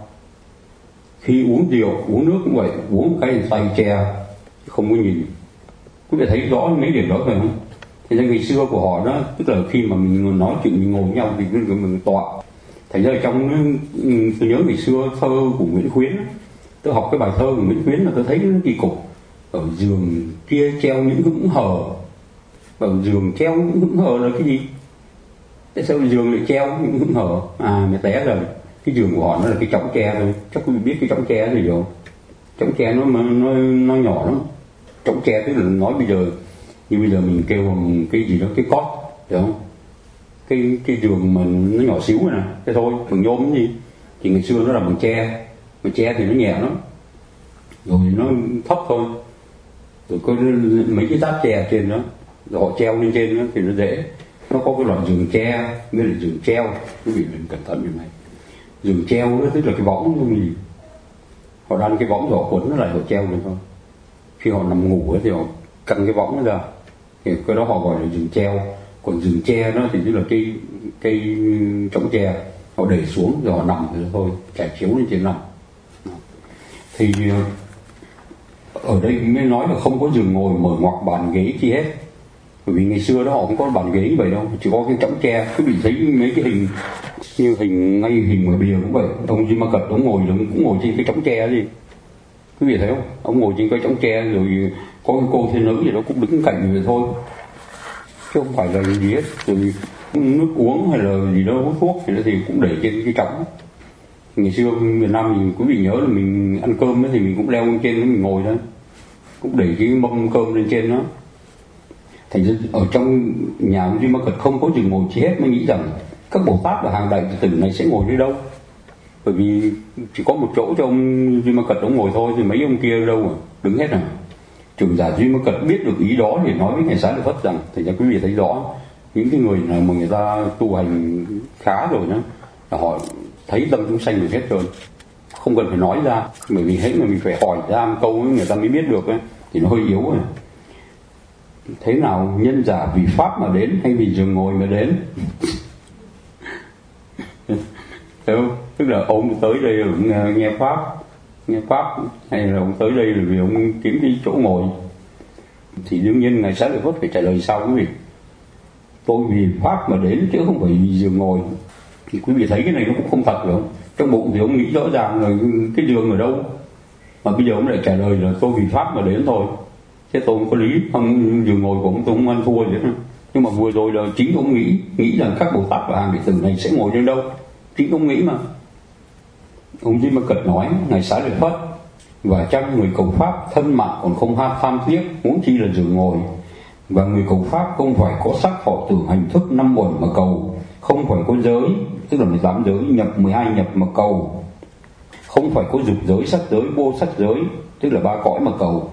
Khi uống rượu, uống nước cũng vậy, uống một cái tay che, không có nhìn. Quý vị thấy rõ mấy điểm đó phải không? Thì ra ngày xưa của họ đó, tức là khi mà mình nói chuyện mình ngồi với nhau thì mình, mình tọa. Thành ra trong tôi nhớ ngày xưa thơ của Nguyễn Khuyến, tôi học cái bài thơ của Nguyễn Khuyến là tôi thấy nó kỳ cục. Ở giường kia treo những hững hờ. Ở giường treo những hững hờ là cái gì? Tại sao giường lại treo những hững hờ? À mày té rồi. Cái giường của họ nó là cái chõng tre thôi. Chắc quý vị biết cái chõng tre gì rồi. Chõng tre nó nó nó nhỏ lắm. Chõng tre tức là nói bây giờ như bây giờ mình kêu bằng cái gì đó, cái cót, hiểu không? Cái cái giường mà nó nhỏ xíu này nè, thế thôi, bằng nhôm cái gì? Thì ngày xưa nó là bằng tre, bằng tre thì nó nhẹ lắm, rồi nó thấp thôi, rồi có mấy cái giáp tre trên đó, rồi họ treo lên trên đó thì nó dễ. Nó có cái loại giường tre, mới là giường treo, quý vị mình cẩn thận như này. Giường treo đó tức là cái võng không gì, họ đan cái võng rồi họ quấn nó lại họ treo lên thôi. Khi họ nằm ngủ thì họ căng cái võng nó ra, thì cái đó họ gọi là giường treo. Còn giường tre đó thì tức là cái cây trống tre họ để xuống rồi họ nằm thì thôi, trải chiếu lên trên nằm. Thì ở đây mới nói là không có giường ngồi mở ngoặc bàn ghế chi hết. Bởi vì ngày xưa đó họ không có bàn ghế như vậy đâu, chỉ có cái trống tre. Quý vị thấy mấy cái hình như hình ngay hình ở bìa cũng vậy, ông Duy Ma Cật ông ngồi cũng ngồi trên cái trống tre gì, quý vị thấy không? Ông ngồi trên cái trống tre rồi có cái cô thiên nữ gì đó cũng đứng cạnh vậy thôi, chứ không phải là gì hết. Rồi nước uống hay là gì đó, hút thuốc thì, thì cũng để trên cái trống. Ngày xưa Việt Nam mình quý vị nhớ là mình ăn cơm thì mình cũng leo lên trên đó mình ngồi đó, cũng để cái mâm cơm lên trên đó. Thành ra ở trong nhà ông Duy Ma Cật không có giường ngồi chi hết, mới nghĩ rằng các Bồ Tát và hàng đại tử này sẽ ngồi đi đâu. Bởi vì chỉ có một chỗ cho ông Duy Ma Cật ông ngồi thôi, thì mấy ông kia đâu mà đứng hết à. Trưởng giả Duy Ma Cật biết được ý đó thì nói với ngài Xá Lợi Phất rằng, thì ra quý vị thấy rõ những cái người nào mà người ta tu hành khá rồi đó là họ thấy tâm chúng sanh được hết rồi, không cần phải nói ra. Bởi vì hết mà mình phải hỏi ra một câu ấy, người ta mới biết được ấy, thì nó hơi yếu rồi. Thế nào nhân giả vì pháp mà đến hay vì giường ngồi mà đến? Thấy không? Tức là ông tới đây là ông nghe pháp, nghe pháp, hay là ông tới đây là vì ông kiếm cái chỗ ngồi. Thì đương nhiên ngài Xá Lợi Phất phải trả lời sau quý vị: tôi vì pháp mà đến chứ không phải vì giường ngồi. Thì quý vị thấy cái này nó cũng không thật phải không? Trong bụng thì ông nghĩ rõ ràng là cái giường ở đâu, mà bây giờ ông lại trả lời là tôi vì pháp mà đến thôi. Thế tôi không có lý, không giường ngồi của ông tôi không ăn thua gì hết. Nhưng mà vừa rồi là chính ông nghĩ nghĩ rằng các Bồ Tát và hàng đệ tử này sẽ ngồi trên đâu, chính ông nghĩ mà. Ông Duy Ma Cật nói ngài Xá Lợi Phất: và chăng người cầu pháp thân mạng còn không ham tham tiếc, huống chi là giường ngồi. Và người cầu pháp không phải có sắc thọ tưởng hành thức năm uẩn mà cầu, không phải có giới, tức là mười tám giới nhập mười hai nhập mà cầu, không phải có dục giới, sắc giới, vô sắc giới, tức là ba cõi mà cầu,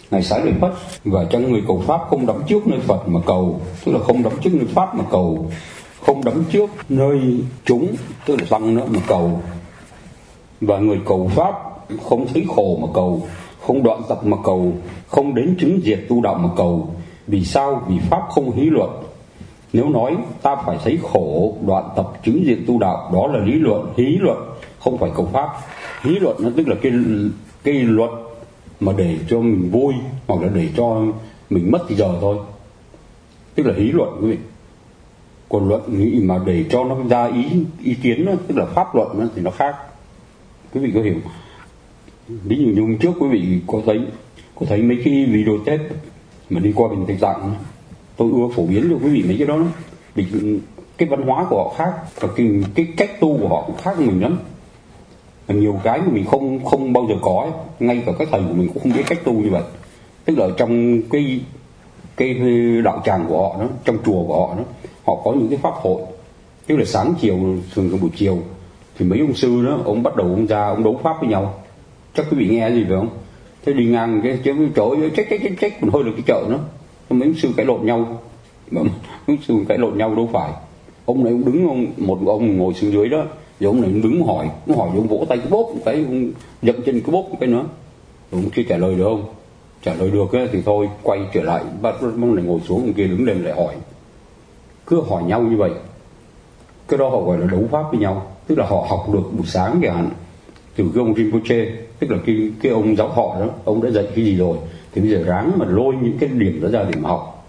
Ngài Xá Lợi Phất và trong người cầu pháp không đắm trước nơi Phật mà cầu, tức là không đắm trước nơi pháp mà cầu, không đắm trước nơi chúng, tức là tăng nữa mà cầu. Và người cầu pháp không thấy khổ mà cầu, không đoạn tập mà cầu, không đến chứng diệt tu đạo mà cầu. Vì sao? Vì pháp không hí luận. Nếu nói ta phải thấy khổ, đoạn tập, chứng diệt tu đạo, đó là lý luận, hí luận, không phải cầu pháp. Hí luận nó tức là cái cái luật mà để cho mình vui, hoặc là để cho mình mất thì giờ thôi, tức là hí luận quý vị. Còn luận nghĩ mà để cho nó ra ý ý kiến đó, tức là pháp luận đó, thì nó khác. Quý vị có hiểu? Ví dụ như hôm trước quý vị có thấy có thấy mấy cái video test mà đi qua Bình Thạch Tạng, tôi ưa phổ biến cho quý vị mấy cái đó, đó. Vì cái văn hóa của họ khác và cái, cái cách tu của họ cũng khác mình lắm. Và nhiều cái mà mình không không bao giờ có ấy. Ngay cả các thầy của mình cũng không biết cách tu như vậy. Tức là trong cái cái đạo tràng của họ đó, trong chùa của họ đó, họ có những cái pháp hội, tức là sáng chiều, thường trong buổi chiều thì mấy ông sư đó, ông bắt đầu ông ra ông đấu pháp với nhau. Chắc quý vị nghe gì phải không? Thế đi ngang cái chỗ chỗ trách trách trách trách còn hơi được cái chợ nữa, mấy ông sư cãi lộn nhau, mấy ông sư cãi lộn nhau đâu phải. Ông này ông đứng, ông một ông ngồi xuống dưới đó, rồi ông này ông đứng hỏi, ông hỏi ông vỗ tay cái bốp cái, ông dậm chân cái bốp cái nữa, rồi ông chưa trả lời được không? Trả lời được ấy, thì thôi quay trở lại, bắt ông này ngồi xuống, ông kia đứng lên lại hỏi, cứ hỏi nhau như vậy. Cái đó họ gọi là đấu pháp với nhau, tức là họ học được buổi sáng kìa hẳn từ cái ông Rinpoche, tức là cái cái ông giáo họ đó, ông đã dạy cái gì rồi, thì bây giờ ráng mà lôi những cái điểm đó ra để mà học.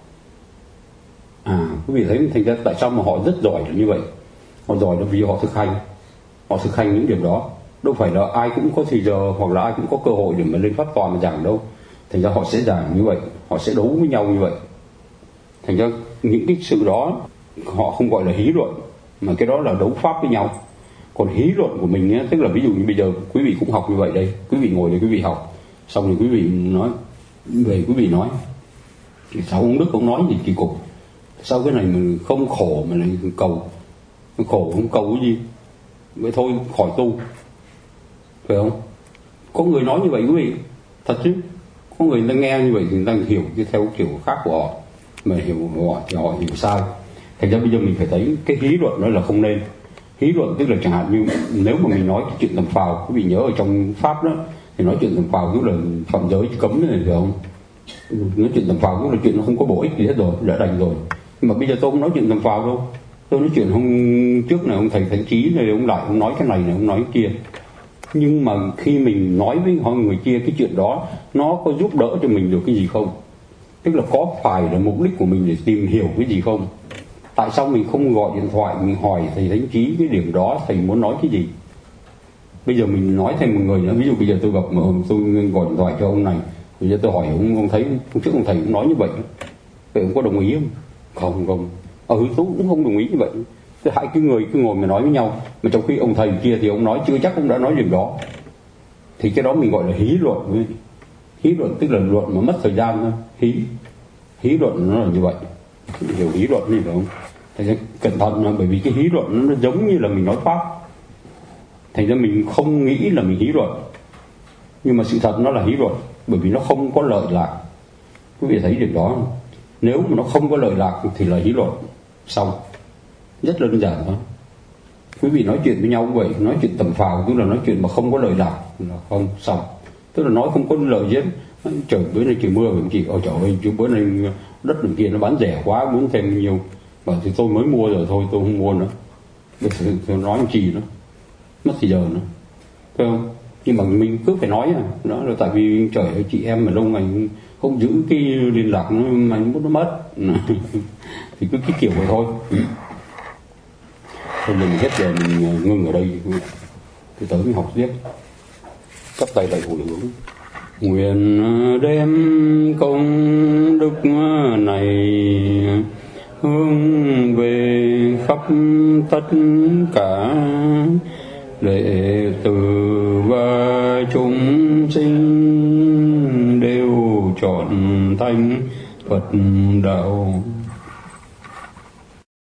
À, quý vị thấy thành ra tại sao mà họ rất giỏi là như vậy? Họ giỏi là vì họ thực hành, họ thực hành những điểm đó. Đâu phải là ai cũng có thời giờ hoặc là ai cũng có cơ hội để mà lên pháp tòa mà giảng đâu. Thành ra họ sẽ giảng như vậy, họ sẽ đấu với nhau như vậy. Thành ra những cái sự đó họ không gọi là hí luận, mà cái đó là đấu pháp với nhau. Còn hí luận của mình ấy, tức là ví dụ như bây giờ quý vị cũng học như vậy đây, quý vị ngồi đây quý vị học, xong rồi quý vị nói về quý vị nói, thì sao ông Đức ông nói gì kỳ cục? Sao cái này mình không khổ mà lại cầu? Khổ không cầu cái gì? Vậy thôi khỏi tu, phải không? Có người nói như vậy quý vị, thật chứ. Có người ta nghe như vậy thì người ta hiểu theo kiểu khác của họ, mà hiểu của họ thì họ hiểu sai. Thành ra bây giờ mình phải thấy cái hí luận đó là không nên. Hí luận tức là chẳng hạn như nếu mà mình nói cái chuyện tầm phào, quý vị nhớ ở trong pháp đó thì nói chuyện tầm phào tức là phạm giới cấm này, phải không? Nói chuyện tầm phào tức là chuyện nó không có bổ ích gì hết rồi, đã đành rồi. Nhưng mà bây giờ tôi không nói chuyện tầm phào đâu, tôi nói chuyện hôm trước này ông thầy Thánh Trí này, ông lại ông nói cái này này, ông nói cái kia. Nhưng mà khi mình nói với họ người kia cái chuyện đó, nó có giúp đỡ cho mình được cái gì không? Tức là có phải là mục đích của mình để tìm hiểu cái gì không? Tại sao mình không gọi điện thoại mình hỏi thầy Thánh Trí cái điểm đó thầy muốn nói cái gì? Bây giờ mình nói thêm một người nữa, ví dụ bây giờ tôi gặp mà tôi gọi điện thoại cho ông này, bây giờ tôi hỏi ông, ông thấy hôm trước ông thầy cũng nói như vậy, vậy ông có đồng ý không? Không không, ừ tôi cũng không đồng ý như vậy. Thế hai cái người cứ ngồi mà nói với nhau, mà trong khi ông thầy kia thì ông nói chưa chắc ông đã nói điểm đó, thì cái đó mình gọi là hí luận. Hí luận tức là luận mà mất thời gian thôi. Hí hí luận nó là như vậy, hiểu hí luận gì phải không? Thành ra cẩn thận, bởi vì cái hí luận nó giống như là mình nói pháp. Thành ra mình không nghĩ là mình hí luận, nhưng mà sự thật nó là hí luận, bởi vì nó không có lợi lạc. Quý vị thấy điểm đó không? Nếu mà nó không có lợi lạc thì là hí luận. Xong, rất là đơn giản thôi. Quý vị nói chuyện với nhau cũng vậy, nói chuyện tầm phào tức là nói chuyện mà không có lợi lạc là không. Xong, tức là nói không có lợi gì hết. Trời bữa nay trời mưa, chị ôi trời ơi, chứ bữa nay đất đường kia nó bán rẻ quá, muốn thêm nhiều, và thì tôi mới mua rồi thôi, tôi không mua nữa. Bây giờ tôi nói làm gì nữa, mất thì giờ nữa, phải không? Nhưng mà mình cứ phải nói à, đó là tại vì trời ơi chị em mà lâu ngày không giữ cái liên lạc nó mà nó mất thì cứ cái kiểu vậy thôi. Thôi mình hết giờ mình ngưng ở đây, thì tới mình học tiếp. Chắp tay lại hồi hướng. Nguyện đem công đức này hướng về khắp tất cả đệ tử và chúng sinh đều trọn thành Phật đạo.